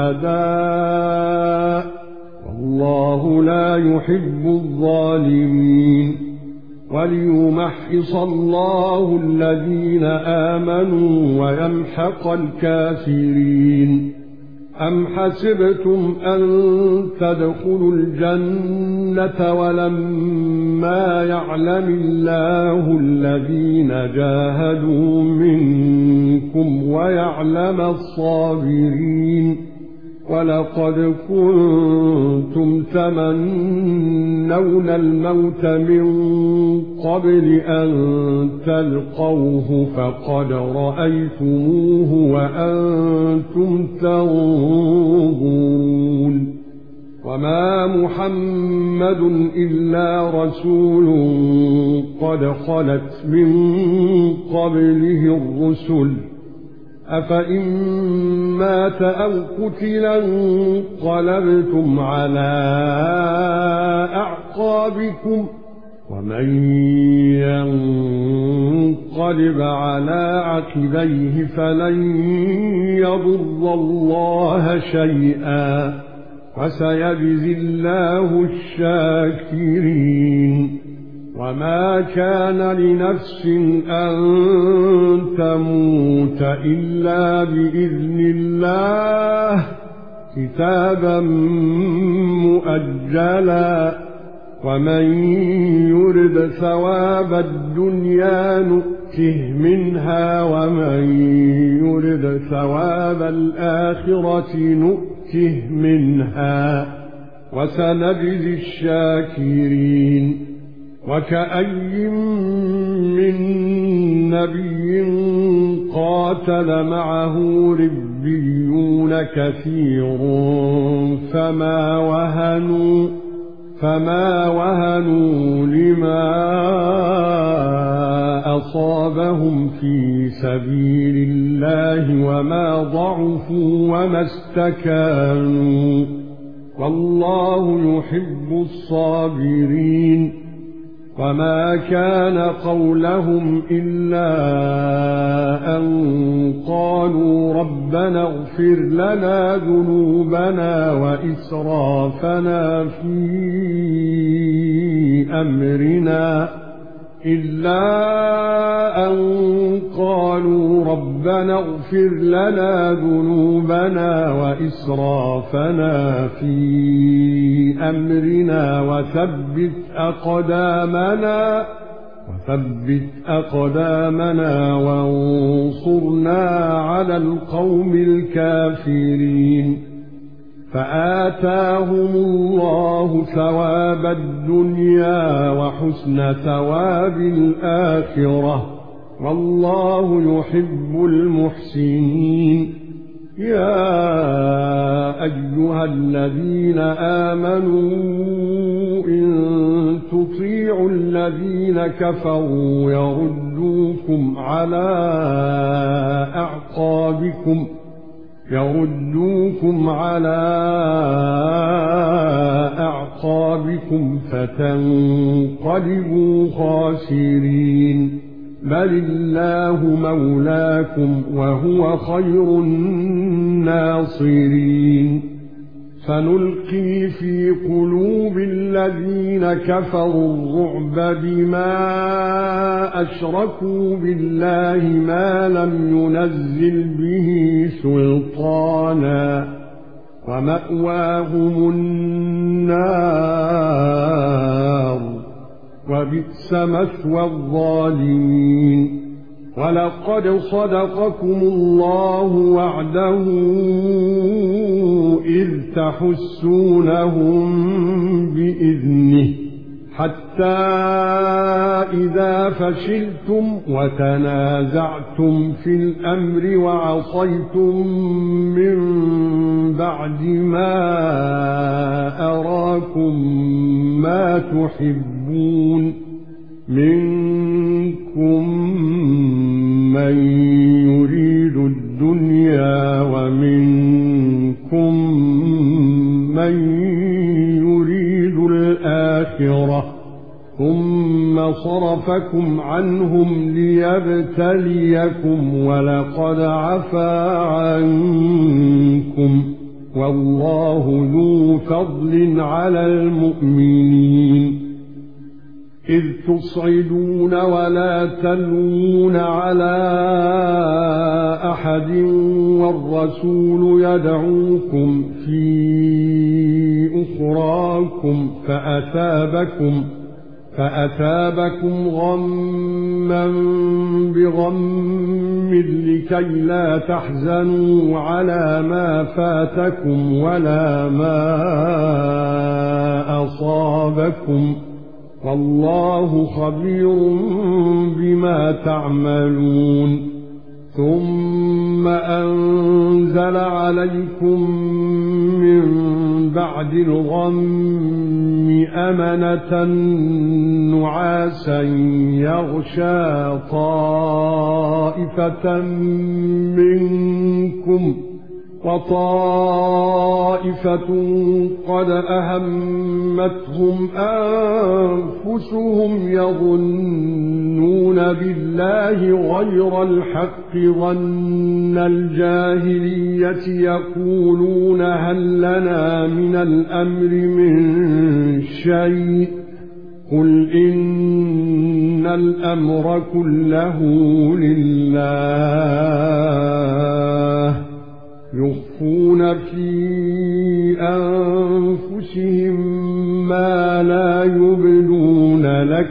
شهداء، والله لا يحب الظالمين. وليمحص الله الذين آمنوا ويمحق الكافرين. أم حسبتم أن تدخلوا الجنة ولما يعلم الله الذين جاهدوا منكم ويعلم الصابرين؟ ولقد كنتم تمنون الموت من قبل أن تلقوه فقد رأيتموه وأنتم تنظرون. وما محمد إلا رسول قد خلت من قبله الرسل أفإن مات أو قتل انقلبتم على أعقابكم ومن ينقلب على عقبيه فلن يضر الله شيئا وسيجزي الله الشاكرين وما كان لنفس أن تموت إلا بإذن الله كتابا مؤجلا ومن يرد ثواب الدنيا نؤته منها ومن يرد ثواب الآخرة نؤته منها وسنجزي الشاكرين وكأي من نبي قاتل معه ربيون كثير فما وهنوا فما وهنوا لما أصابهم في سبيل الله وما ضعفوا وما استكانوا والله يحب الصابرين وما كان قولهم إلا أن قالوا ربنا اغفر لنا ذنوبنا وإسرافنا في أمرنا إلا أن قالوا ربنا اغفر لنا ذنوبنا وإسرافنا في أمرنا وثبت أقدامنا وثبت أقدامنا وانصرنا على القوم الكافرين فآتاهم الله ثواب الدنيا وحسن ثواب الآخرة والله يحب المحسنين يا أيها الذين آمنوا إن تطيعوا الذين كفروا يردوكم على أعقابكم يردوكم على أعقابكم فتنقلبوا خاسرين بل الله مولاكم وهو خير الناصرين سنلقي في قلوب الذين كفروا الرعب بما أشركوا بالله ما لم ينزل به سلطانا ومأواهم النار وبئس مثوى الظالمين ولقد صدقكم الله وعده إذ تحسونهم بإذنه حتى إذا فشلتم وتنازعتم في الأمر وعصيتم من بعد ما أراكم ما تحبون منكم من يريد الدنيا ومنكم من يريد الآخرة ثم صرفكم عنهم ليبتليكم ولقد عفا عنكم والله ذو فضل على المؤمنين إذ تصعدون ولا تلوون على أحد والرسول يدعوكم في أخراكم فأثابكم فأثابكم غما بغم لكي لا تحزنوا على ما فاتكم ولا ما أصابكم والله خبير بما تعملون ثم أنزل عليكم من بعد الغم أمنة نعاسا يغشى طائفة منكم وطائفة قد أهمتهم أنفسهم يظنون بالله غير الحق ظن الجاهلية يقولون هل لنا من الأمر من شيء قل إن الأمر كله لله يخفون في أنفسهم ما لا يبدون لك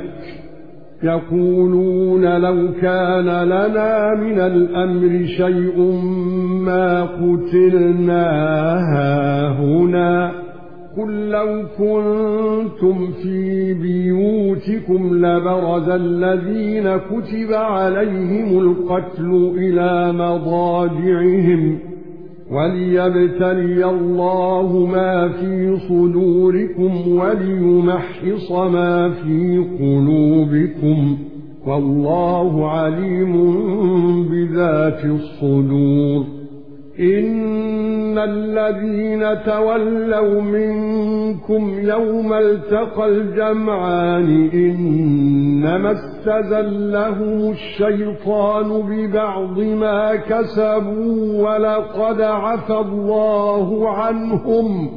يقولون لو كان لنا من الأمر شيء ما قتلنا هاهنا قل لو كنتم في بيوتكم لبرز الذين كتب عليهم القتل إلى مضاجعهم وليبتلي الله ما في صدوركم وليمحص ما في قلوبكم والله عليم بذات الصدور إن الذين تولوا منكم يوم التقى الجمعان إنما استزلهم الشيطان ببعض ما كسبوا ولقد عفى الله عنهم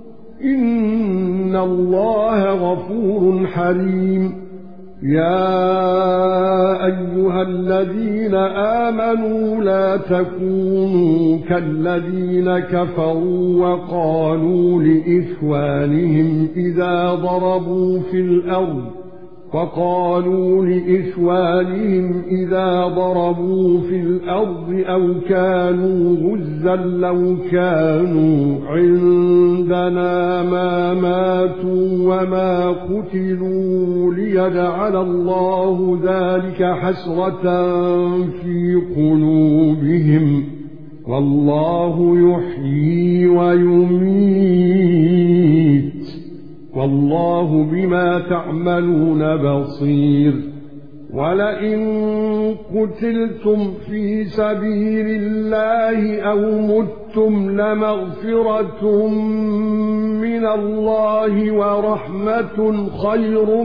إن الله غفور حليم يا أيها الذين آمنوا لا تكونوا كالذين كفروا وقالوا لإخوانهم إذا ضربوا في الأرض وقالوا لإخوانهم إذا ضربوا في الأرض أو كانوا غزا لو كانوا عندنا ما ماتوا وما قتلوا ليجعل الله ذلك حسرة في قلوبهم والله يحيي ويميت والله بما تعملون بصير ولئن قتلتم في سبيل الله أو متم لمغفرة من الله ورحمة خير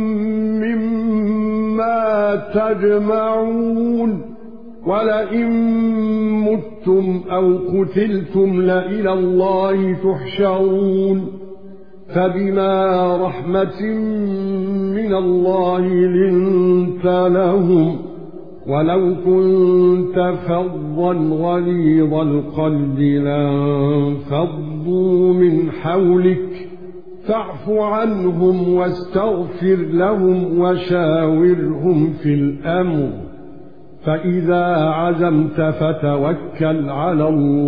مما تجمعون ولئن متم أو قتلتم لإلى الله تحشرون فبما رحمة من الله لنت لهم ولو كنت فظا غليظ القلب لانفضوا من حولك فاعف عنهم واستغفر لهم وشاورهم في الأمر فإذا عزمت فتوكل على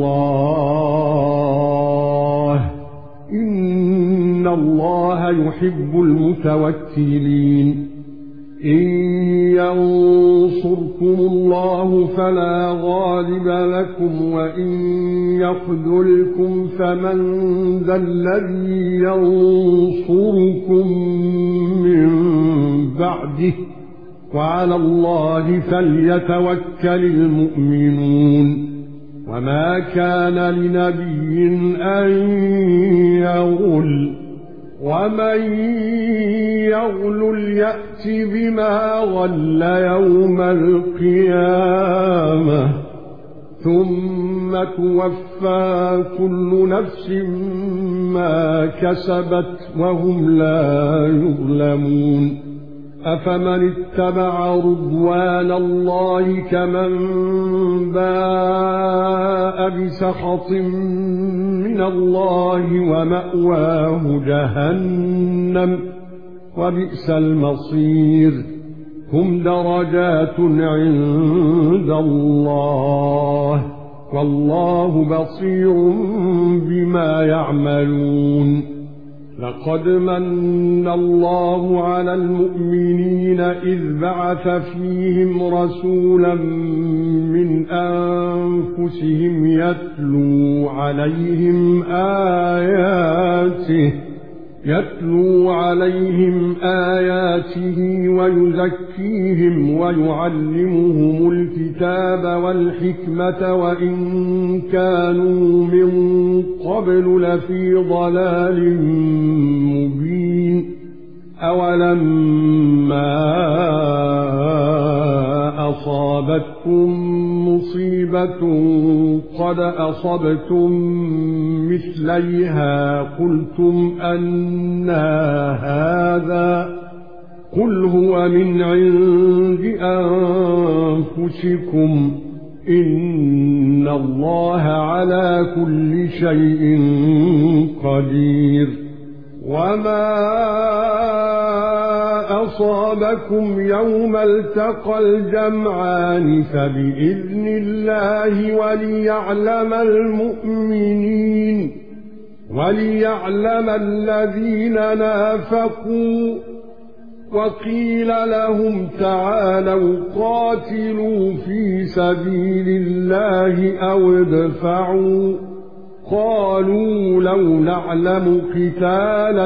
الله إن الله يحب المتوكلين إن ينصركم الله فلا غالب لكم وإن يخذلكم فمن ذا الذي ينصركم من بعده وعلى الله فليتوكل المؤمنون وما كان لنبي أن يغل ومن يغل يأت بما غل يوم القيامة ثم توفى كل نفس ما كسبت وهم لا يظلمون أفمن اتبع رضوان الله كمن باء بسخط من الله ومأواه جهنم وبئس المصير هم درجات عند الله والله بصير بما يعملون لقد من الله على المؤمنين إذ بعث فيهم رسولا من أنفسهم يتلو عليهم آياته يتلو عليهم آياته ويزكيهم ويعلمهم الكتاب والحكمة وإن كانوا من قبل لفي ضلال مبين أولما أصابتكم مصيبة قد أصبتم مثليها قلتم أنى هذا قل هو من عند أنفسكم إن الله على كل شيء قدير وما أصابكم يوم التقى الجمعان فبإذن الله وليعلم المؤمنين وليعلم الذين نافقوا وقيل لهم تعالوا قاتلوا في سبيل الله أو ادفعوا قالوا لو نعلم قتالا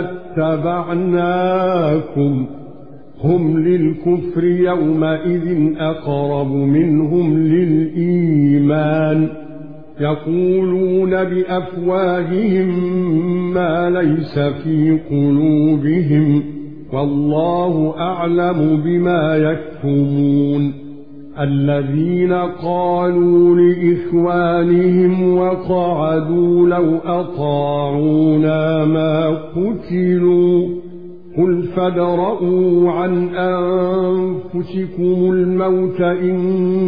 لاتبعناكم هم للكفر يومئذ أقرب منهم للإيمان يقولون بأفواههم ما ليس في قلوبهم والله أعلم بما يكتمون الذين قالوا لإخوانهم وقعدوا لو أطاعونا ما قتلوا قل فادرءوا عن أنفسكم الموت إن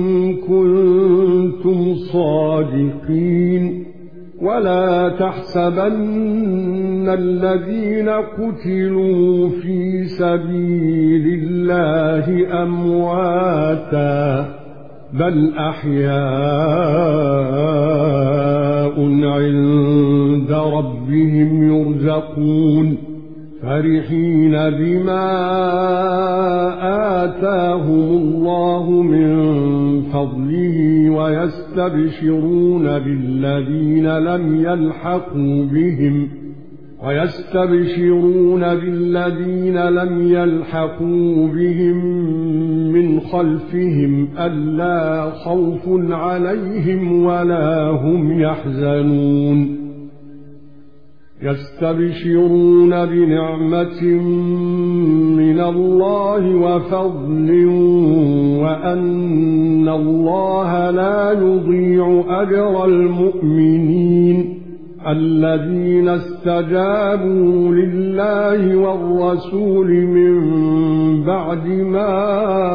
كنتم صادقين ولا تحسبن الذين قتلوا في سبيل الله أمواتا بل أحياء عند ربهم يرزقون فرحين بما آتاهم الله من فضله ويستبشرون بالذين لم يلحقوا بهم ويستبشرون بالذين لم يلحقوا بهم من خلفهم ألا خوف عليهم ولا هم يحزنون يستبشرون بنعمة من الله وفضل وأن الله لا يضيع أجر المؤمنين الذين استجابوا لله والرسول من بعد ما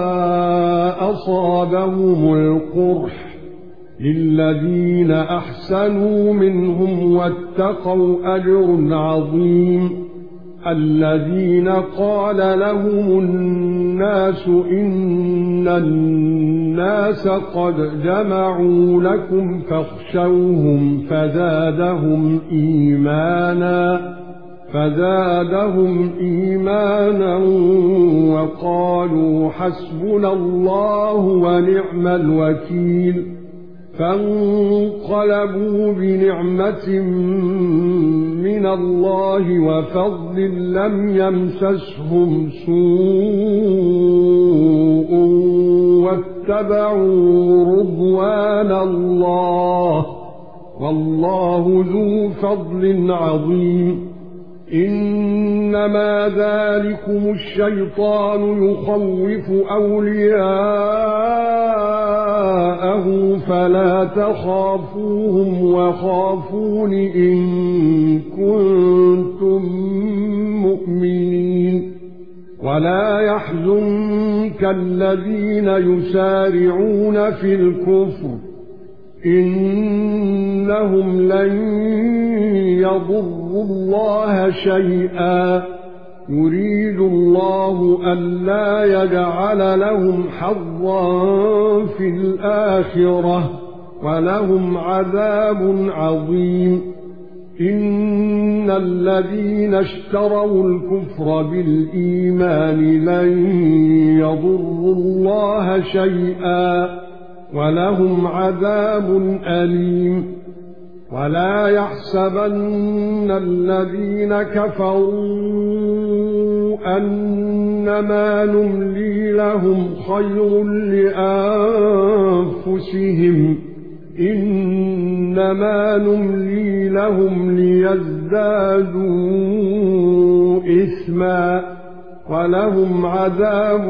أصابهم القرح للذين أحسنوا منهم واتقوا أجر عظيم الذين قال لهم الناس إن الناس قد جمعوا لكم فاخشوهم فزادهم إيمانا فزادهم إيمانا وقالوا حسبنا الله ونعم الوكيل فانقلبوا بنعمة من الله وفضل لم يمسسهم سوء واتبعوا رضوان الله والله ذو فضل عظيم إنما ذلكم الشيطان يخوف أولياءه فلا تخافوهم وخافون إن كنتم مؤمنين ولا يحزنك الذين يسارعون في الكفر إنهم لن يضروا الله شيئا يريد الله ألا يجعل لهم حظا في الآخرة ولهم عذاب عظيم إن الذين اشتروا الكفر بالإيمان لن يضروا الله شيئا ولهم عذاب أليم ولا يحسبن الذين كفروا أنما نملي لهم خير لأنفسهم إنما نملي لهم ليزدادوا إثما ولهم عذاب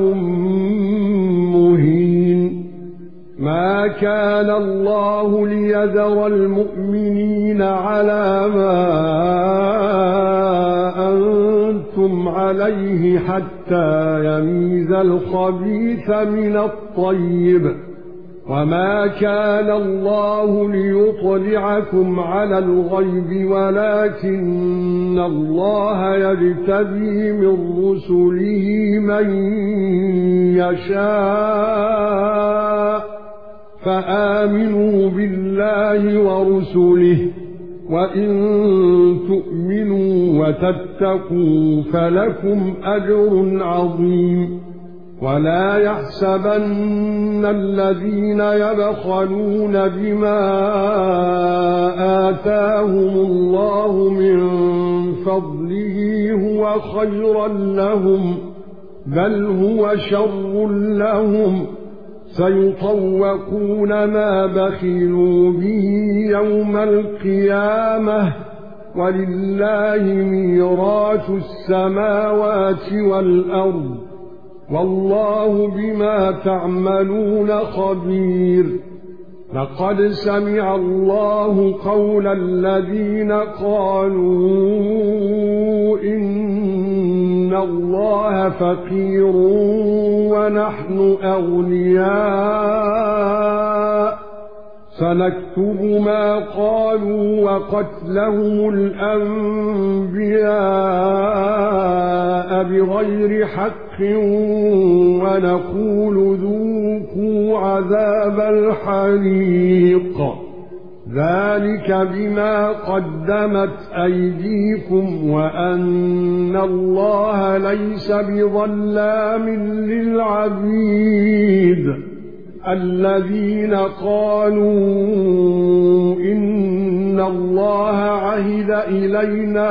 مهين ما كان الله ليذر المؤمنين على ما أنتم عليه حتى يميز الخبيث من الطيب وما كان الله ليطلعكم على الغيب ولكن الله يجتبي من رسله من يشاء فآمنوا بالله ورسله وإن تؤمنوا وتتقوا فلكم أجر عظيم ولا يحسبن الذين يبخلون بما آتاهم الله من فضله هو خيرا لهم بل هو شر لهم سيطوقون ما بخلوا به يوم القيامة ولله ميراث السماوات والأرض والله بما تعملون خبير لقد سمع الله قول الذين قالوا إن الله فقير ونحن أغنياء سنكتب ما قالوا وقتلهم الأنبياء بغير حق ونقول ذوقوا عذاب الحريق ذلك بما قدمت أيديكم وأن الله ليس بظلام للعبيد الذين قالوا إن الله عهد إلينا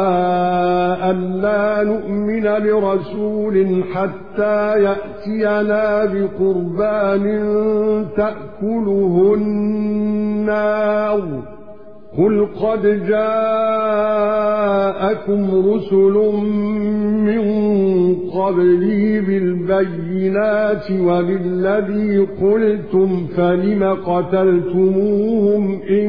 ألا نؤمن لرسول حتى يأتينا بقربان تأكله النار قل قد جاءكم رسل من قبلي بالبينات وبالذي قلتم فلم قتلتموهم إن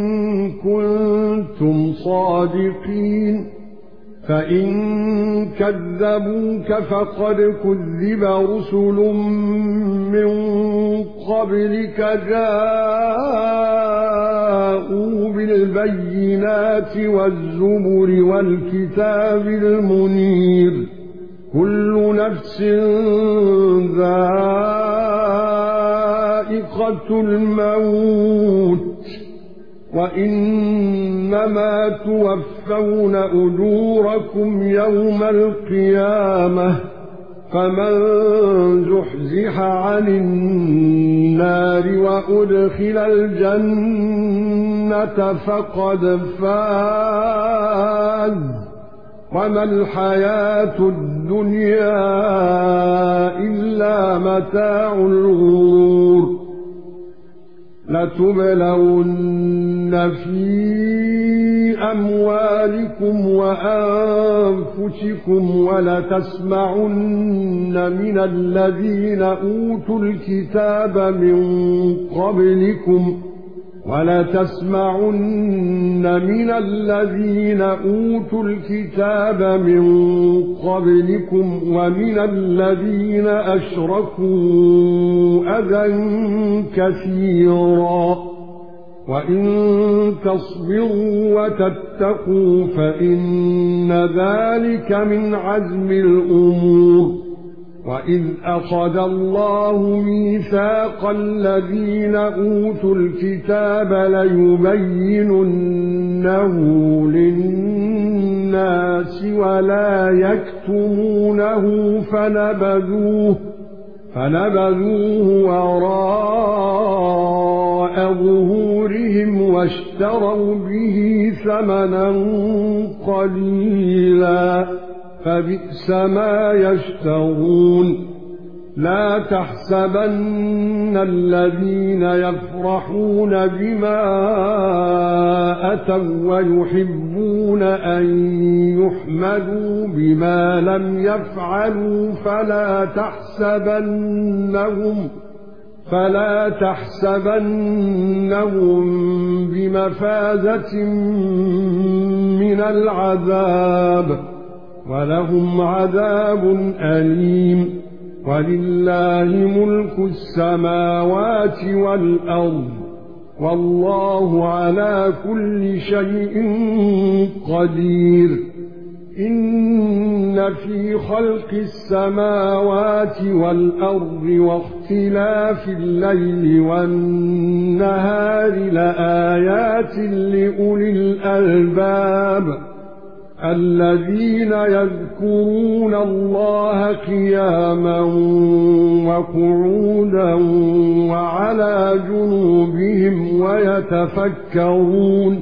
كنتم صادقين فإن كذبوك فقد كذب رسل من قبلك جاءوا بالبينات والزبر والكتاب المنير كل نفس ذائقة الموت وإنما توفون أجوركم يوم القيامة فمن زحزح عن النار وأدخل الجنة فقد فاز وما الحياة الدنيا إلا متاع الغرور لتبلون في أموالكم وأنفسكم ولتسمعن من الذين أوتوا الكتاب من قبلكم ولتسمعن من الذين أوتوا الكتاب من قبلكم ومن الذين أشركوا أذى كثيرا وإن تصبروا وتتقوا فإن ذلك من عزم الأمور وَإِذْ أَخَذَ اللَّهُ مِيثَاقَ الَّذِينَ أُوتُوا الْكِتَابَ لَيُبَيِّنُنَّهُ لِلنَّاسِ ولا يكتمونه فنبذوه فنبذوه وراء ظهورهم واشتروا به ثمنا قليلا فبئس ما يشترون لا تحسبن الذين يفرحون بما أتوا ويحبون أن يحمدوا بما لم يفعلوا فلا تحسبنهم فلا تحسبنهم بمفازة من العذاب ولهم عذاب أليم ولله ملك السماوات والأرض والله على كل شيء قدير إن في خلق السماوات والأرض واختلاف الليل والنهار لآيات لأولي الألباب الذين يذكرون الله قياما وقعودا وعلى جنوبهم ويتفكرون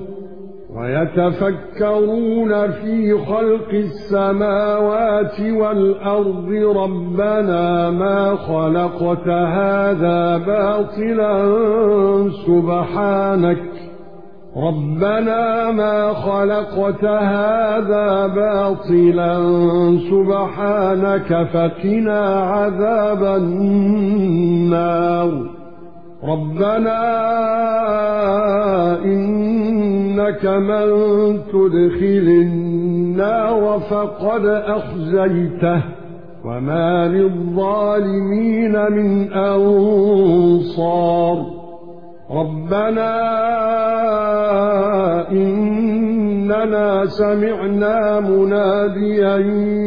ويتفكرون في خلق السماوات والأرض ربنا ما خلقت هذا باطلا سبحانك ربنا ما خلقت هذا باطلا سبحانك فقنا عذاب النار ربنا إنك من تدخل النار فقد أخزيته وما للظالمين من أنصار ربنا إننا سمعنا مناديا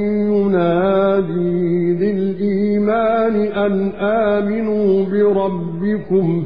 ينادي للإيمان أن آمنوا بربكم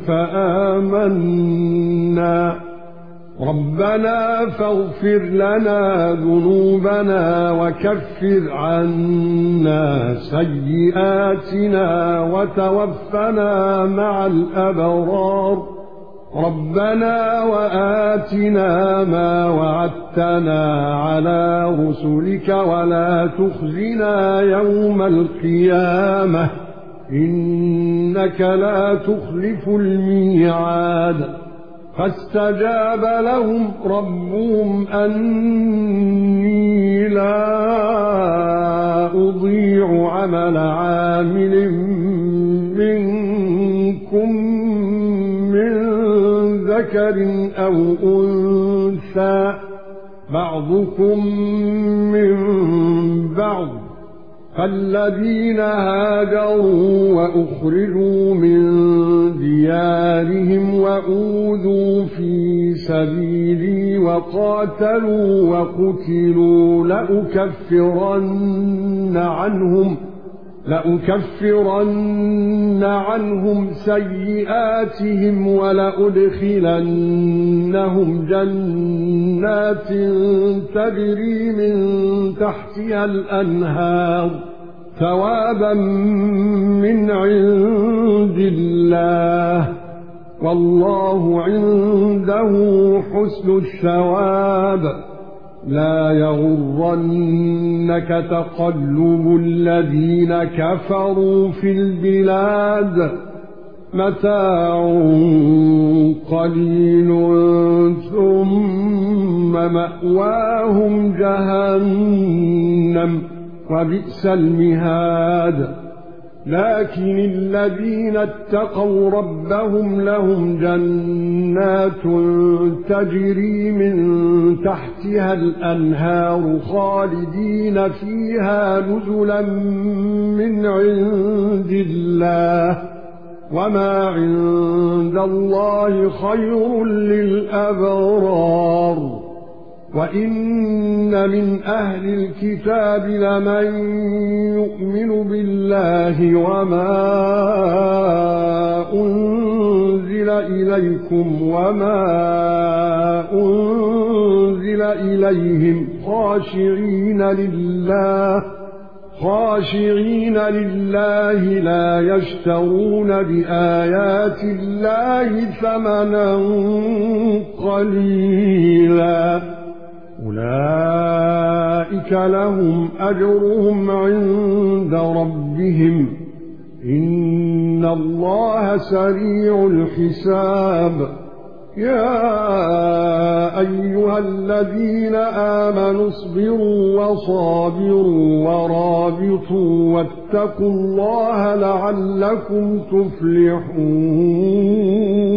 فآمنا ربنا فاغفر لنا ذنوبنا وكفر عنا سيئاتنا وتوفنا مع الأبرار ربنا وآتنا ما وعدتنا على رسلك ولا تخزنا يوم القيامة إنك لا تخلف الميعاد فاستجاب لهم ربهم أني لا أضيع عمل عامل منكم من ذكر أو أنثى بعضكم من بعض فالذين هاجروا وأخرجوا من ديارهم وأوذوا في سبيلي وقاتلوا وقتلوا لأكفرن عنهم لأكفرن عنهم سيئاتهم ولأدخلنهم جنات تجري من تحتها الأنهار ثوابا من عند الله والله عنده حسن الثواب لا يغرنك تقلب الذين كفروا في البلاد متاع قليل ثم مأواهم جهنم وبئس المهاد لكن الذين اتقوا ربهم لهم جنات تجري من تحتها الأنهار خالدين فيها نزلا من عند الله وما عند الله خير للأبرار وإن من أهل الكتاب لمن يؤمن بالله وما أنزل إليكم وما أنزل أنزل إليهم خاشعين لله خاشعين لله لا يشترون بآيات الله ثمنا قليلا أولئك لهم أجرهم عند ربهم إن الله سريع الحساب يا أيها الذين آمنوا اصبروا وصابروا ورابطوا واتقوا الله لعلكم تفلحون